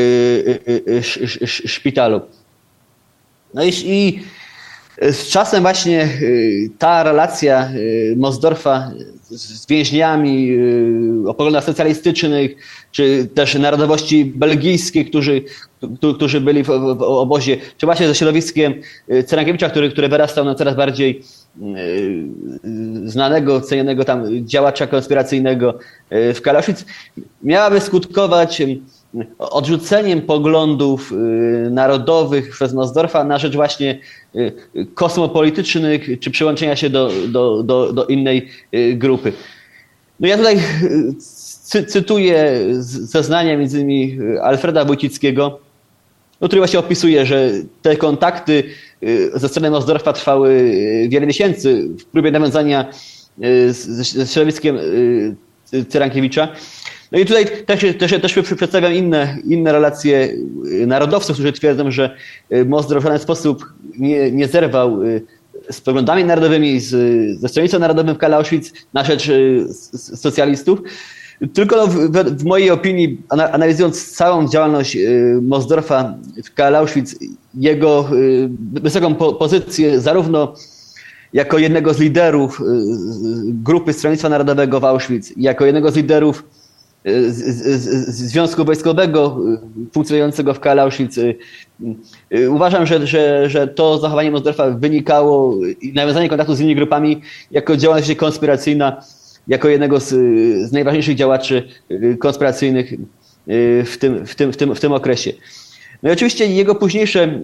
szpitalu. No i z czasem właśnie ta relacja Mozdorfa z więźniami o poglądach socjalistycznych, czy też narodowości belgijskiej, którzy byli w obozie, czy właśnie ze środowiskiem Cyrankiewicza, który wyrastał na coraz bardziej znanego, cenionego tam działacza konspiracyjnego w KL Auschwitz, miałaby skutkować odrzuceniem poglądów narodowych przez Mozdorfa na rzecz właśnie kosmopolitycznych, czy przyłączenia się do innej grupy. No ja tutaj cytuję zeznania między innymi Alfreda Wójcickiego, który właśnie opisuje, że te kontakty ze strony Mozdorfa trwały wiele miesięcy w próbie nawiązania ze środowiskiem Cyrankiewicza. No i tutaj też przedstawiam inne relacje narodowców, którzy twierdzą, że Mozdrow w żaden sposób nie zerwał z poglądami narodowymi, ze Stronnictwem Narodowym w KL Auschwitz na rzecz socjalistów. Tylko w mojej opinii, analizując całą działalność Mozdorfa w KL Auschwitz, jego wysoką pozycję zarówno jako jednego z liderów grupy Stronnictwa Narodowego w Auschwitz, jako jednego z liderów Związku Wojskowego funkcjonującego w KL Auschwitz. Uważam, że to zachowanie Mozdorfa wynikało i nawiązanie kontaktu z innymi grupami jako działalność konspiracyjna, jako jednego z najważniejszych działaczy konspiracyjnych w tym okresie. No i oczywiście jego późniejsze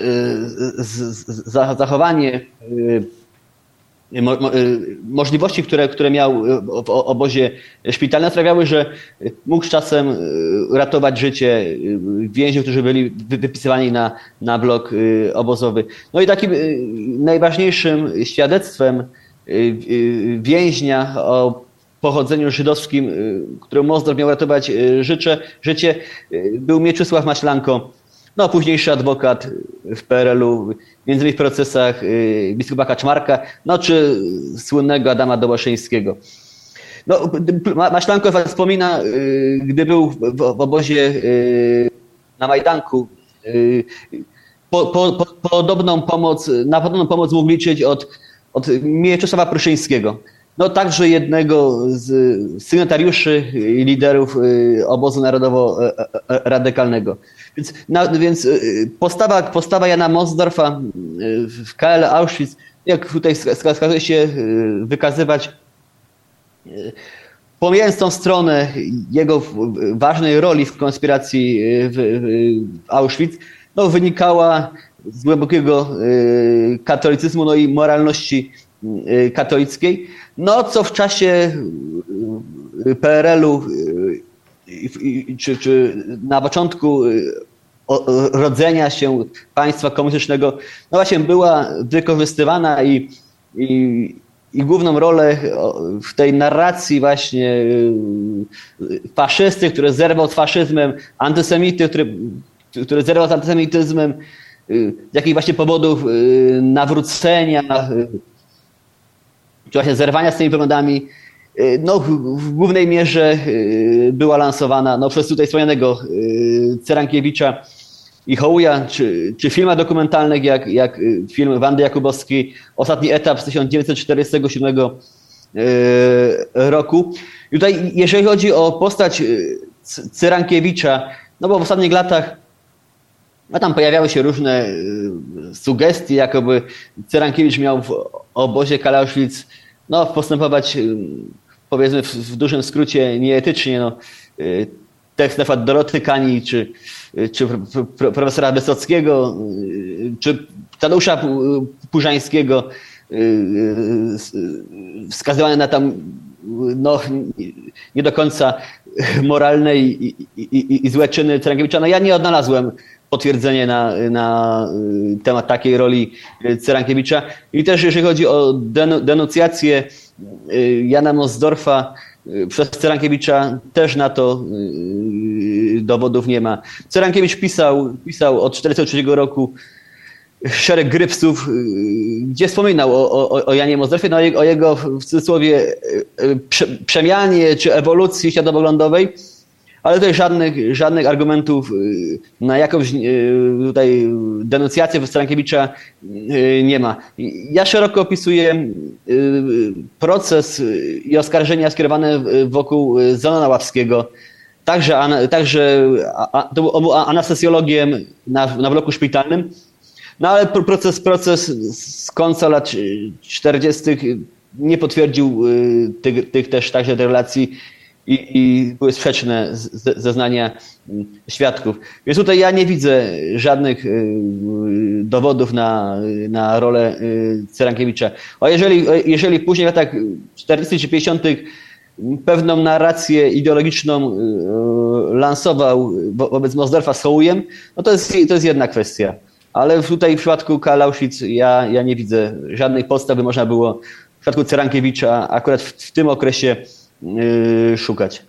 zachowanie, możliwości, które miał w obozie szpitalnym, sprawiały, że mógł czasem ratować życie więźniów, którzy byli wypisywani na blok obozowy. No i takim najważniejszym świadectwem więźnia o pochodzeniu żydowskim, któremu Mosdorf miał ratować życie, był Mieczysław Maślanko, no późniejszy adwokat w PRL-u, między innymi w procesach biskupa Kaczmarka, no czy słynnego Adama Dołaszyńskiego. No, Maślanko wspomina, gdy był w obozie na Majdanku, na podobną pomoc mógł liczyć od Mieczysława Pruszyńskiego. No także jednego z sygnatariuszy i liderów obozu narodowo-radykalnego. Więc postawa Jana Mosdorfa w KL Auschwitz, jak tutaj skazuje się wykazywać, pomijając tą stronę jego ważnej roli w konspiracji w Auschwitz, no wynikała z głębokiego katolicyzmu, no i moralności katolickiej, no co w czasie PRL-u czy na początku rodzenia się państwa komunistycznego, no właśnie była wykorzystywana i główną rolę w tej narracji właśnie faszysty, który zerwał z faszyzmem, antysemity, który zerwał z antysemityzmem, z jakich właśnie powodów nawrócenia, czy właśnie zerwania z tymi poglądami, no w głównej mierze była lansowana no, przez tutaj wspomnianego Cyrankiewicza i Hołuja, czy filmach dokumentalnych, jak film Wandy Jakubowskiej, Ostatni etap z 1947 roku. I tutaj, jeżeli chodzi o postać Cyrankiewicza, no bo w ostatnich latach no tam pojawiały się różne sugestie, jakoby Cyrankiewicz miał w obozie KL Auschwitz no, postępować, powiedzmy w dużym skrócie, nieetycznie. No, tekst na przykład Doroty Kani, czy profesora Wysockiego, czy Tadeusza Purzańskiego, wskazywane na tam no, nie do końca moralne i złe czyny Cyrankiewicza. No ja nie odnalazłem potwierdzenie na temat takiej roli Cyrankiewicza. I też jeżeli chodzi o denuncjację Jana Mosdorfa przez Cyrankiewicza, też na to dowodów nie ma. Cyrankiewicz pisał od 1943 roku szereg grypsów, gdzie wspominał o Janie Mosdorfie, no, o jego w cudzysłowie przemianie czy ewolucji światopoglądowej, ale tutaj żadnych argumentów na jakąś tutaj denuncjację Cyrankiewicza nie ma. Ja szeroko opisuję proces i oskarżenia skierowane wokół Zenona Ławskiego. Także to był anestezjologiem na bloku szpitalnym. No ale proces z końca lat 40. nie potwierdził tych też także relacji i były sprzeczne zeznania świadków. Więc tutaj ja nie widzę żadnych dowodów na rolę Cyrankiewicza. Jeżeli później w latach 40. czy 50. pewną narrację ideologiczną lansował wobec Mosdorfa z Hołujem, no to jest jedna kwestia. Ale tutaj w przypadku KL Auschwitz ja nie widzę żadnej podstawy, można było w przypadku Cyrankiewicza akurat w tym okresie szukać.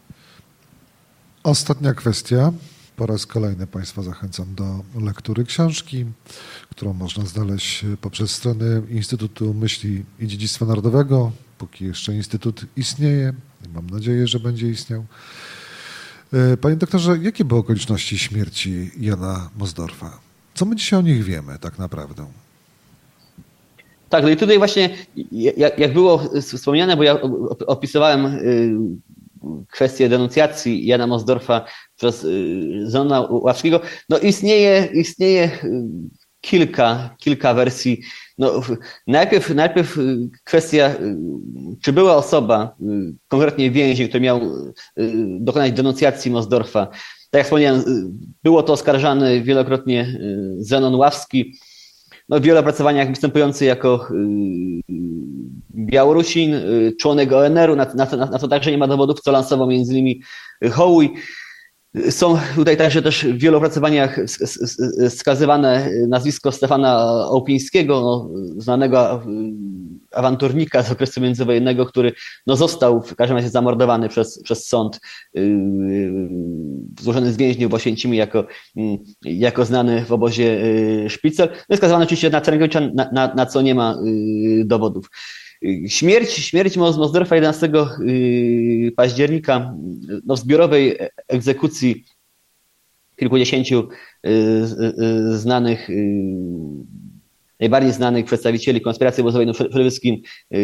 Ostatnia kwestia. Po raz kolejny Państwa zachęcam do lektury książki, którą można znaleźć poprzez stronę Instytutu Myśli i Dziedzictwa Narodowego, póki jeszcze Instytut istnieje. Mam nadzieję, że będzie istniał. Panie doktorze, jakie były okoliczności śmierci Jana Mosdorfa? Co my dzisiaj o nich wiemy tak naprawdę? Tak, no i tutaj właśnie, jak było wspomniane, bo ja opisywałem kwestię denuncjacji Jana Mosdorfa przez Zenona Ławskiego, no istnieje kilka wersji. No, najpierw kwestia, czy była osoba, konkretnie więzień, który miał dokonać denuncjacji Mosdorfa. Tak jak wspomniałem, było to oskarżany wielokrotnie Zenon Ławski, no, w wielu opracowaniach występujący jako Białorusin, członek ONR-u, na to także nie ma dowodów, co lansował między innymi Hołuj. Są tutaj także też w wielu opracowaniach wskazywane nazwisko Stefana Ołpińskiego, no, znanego awanturnika z okresu międzywojennego, który no, został w każdym razie zamordowany przez sąd, złożony z więźniów w Oświęcimiu jako znany w obozie Szpicel. No i skazywano oczywiście na Ceręgiewicza, na co nie ma dowodów. Śmierć Mosdorfa 11 października no, w zbiorowej egzekucji kilkudziesięciu najbardziej znanych przedstawicieli konspiracji obozowej, no przede wszystkim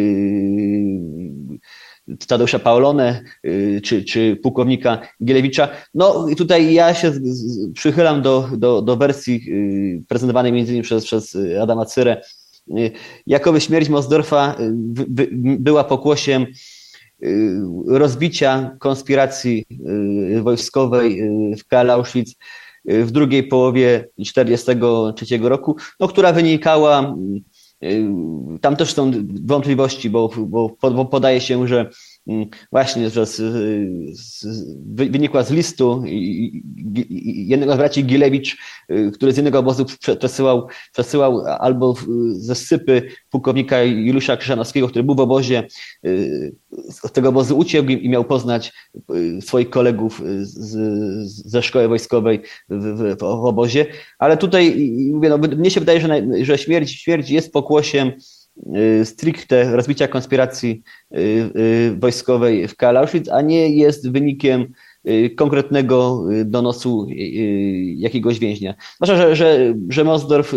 Tadeusza Paolone czy pułkownika Gielewicza. No i tutaj ja się przychylam do wersji prezentowanej między innymi przez Adama Cyrę, jakoby śmierć Mosdorfa była pokłosiem rozbicia konspiracji wojskowej w KL Auschwitz w drugiej połowie 1943 roku, no, która wynikała, tam też są wątpliwości, bo podaje się, że właśnie, że wynikła z listu jednego z braci Gilewicz, który z jednego obozu przesyłał albo ze Sypy pułkownika Juliusza Krzyżanowskiego, który był w obozie, z tego obozu uciekł i miał poznać swoich kolegów ze szkoły wojskowej w obozie. Ale tutaj mówię, no, mnie się wydaje, że śmierć jest pokłosiem stricte rozbicia konspiracji wojskowej w KL Auschwitz, a nie jest wynikiem konkretnego donosu jakiegoś więźnia. Zwłaszcza, że Mosdorf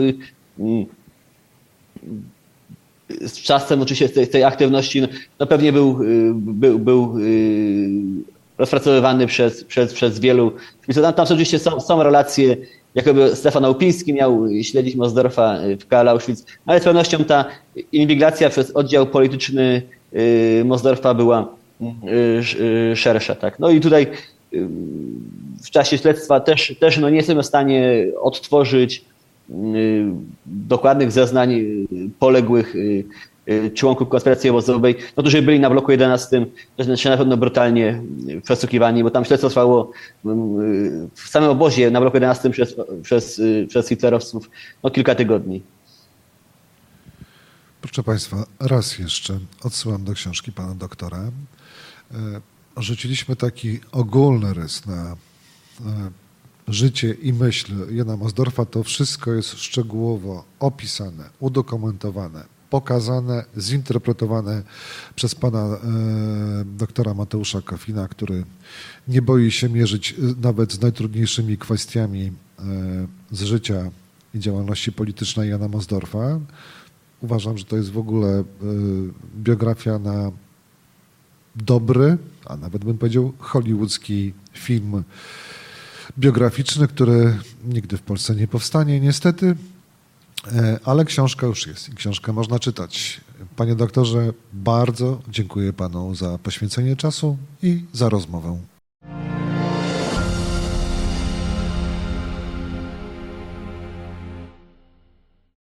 z czasem oczywiście z tej aktywności no pewnie był rozpracowywany przez wielu. Tam oczywiście są relacje, jakoby Stefan Ołpiński miał śledzić Mosdorfa w KL Auschwitz, ale z pewnością ta inwigilacja przez oddział polityczny Mosdorfa była szersza. Tak? No i tutaj w czasie śledztwa też no nie jesteśmy w stanie odtworzyć dokładnych zeznań poległych członków konspiracji obozowej, no, którzy byli na bloku 11, też na pewno brutalnie przesłuchiwani, bo tam śledztwo trwało w samym obozie na bloku 11 przez hitlerowców no, kilka tygodni. Proszę Państwa, raz jeszcze odsyłam do książki pana doktora. Rzuciliśmy taki ogólny rys na życie i myśl Jana Mosdorfa. To wszystko jest szczegółowo opisane, udokumentowane, pokazane, zinterpretowane przez pana doktora Mateusza Kofina, który nie boi się mierzyć nawet z najtrudniejszymi kwestiami z życia i działalności politycznej Jana Mosdorfa. Uważam, że to jest w ogóle biografia na dobry, a nawet bym powiedział hollywoodzki film biograficzny, który nigdy w Polsce nie powstanie niestety, ale książka już jest i książkę można czytać. Panie doktorze, bardzo dziękuję panu za poświęcenie czasu i za rozmowę.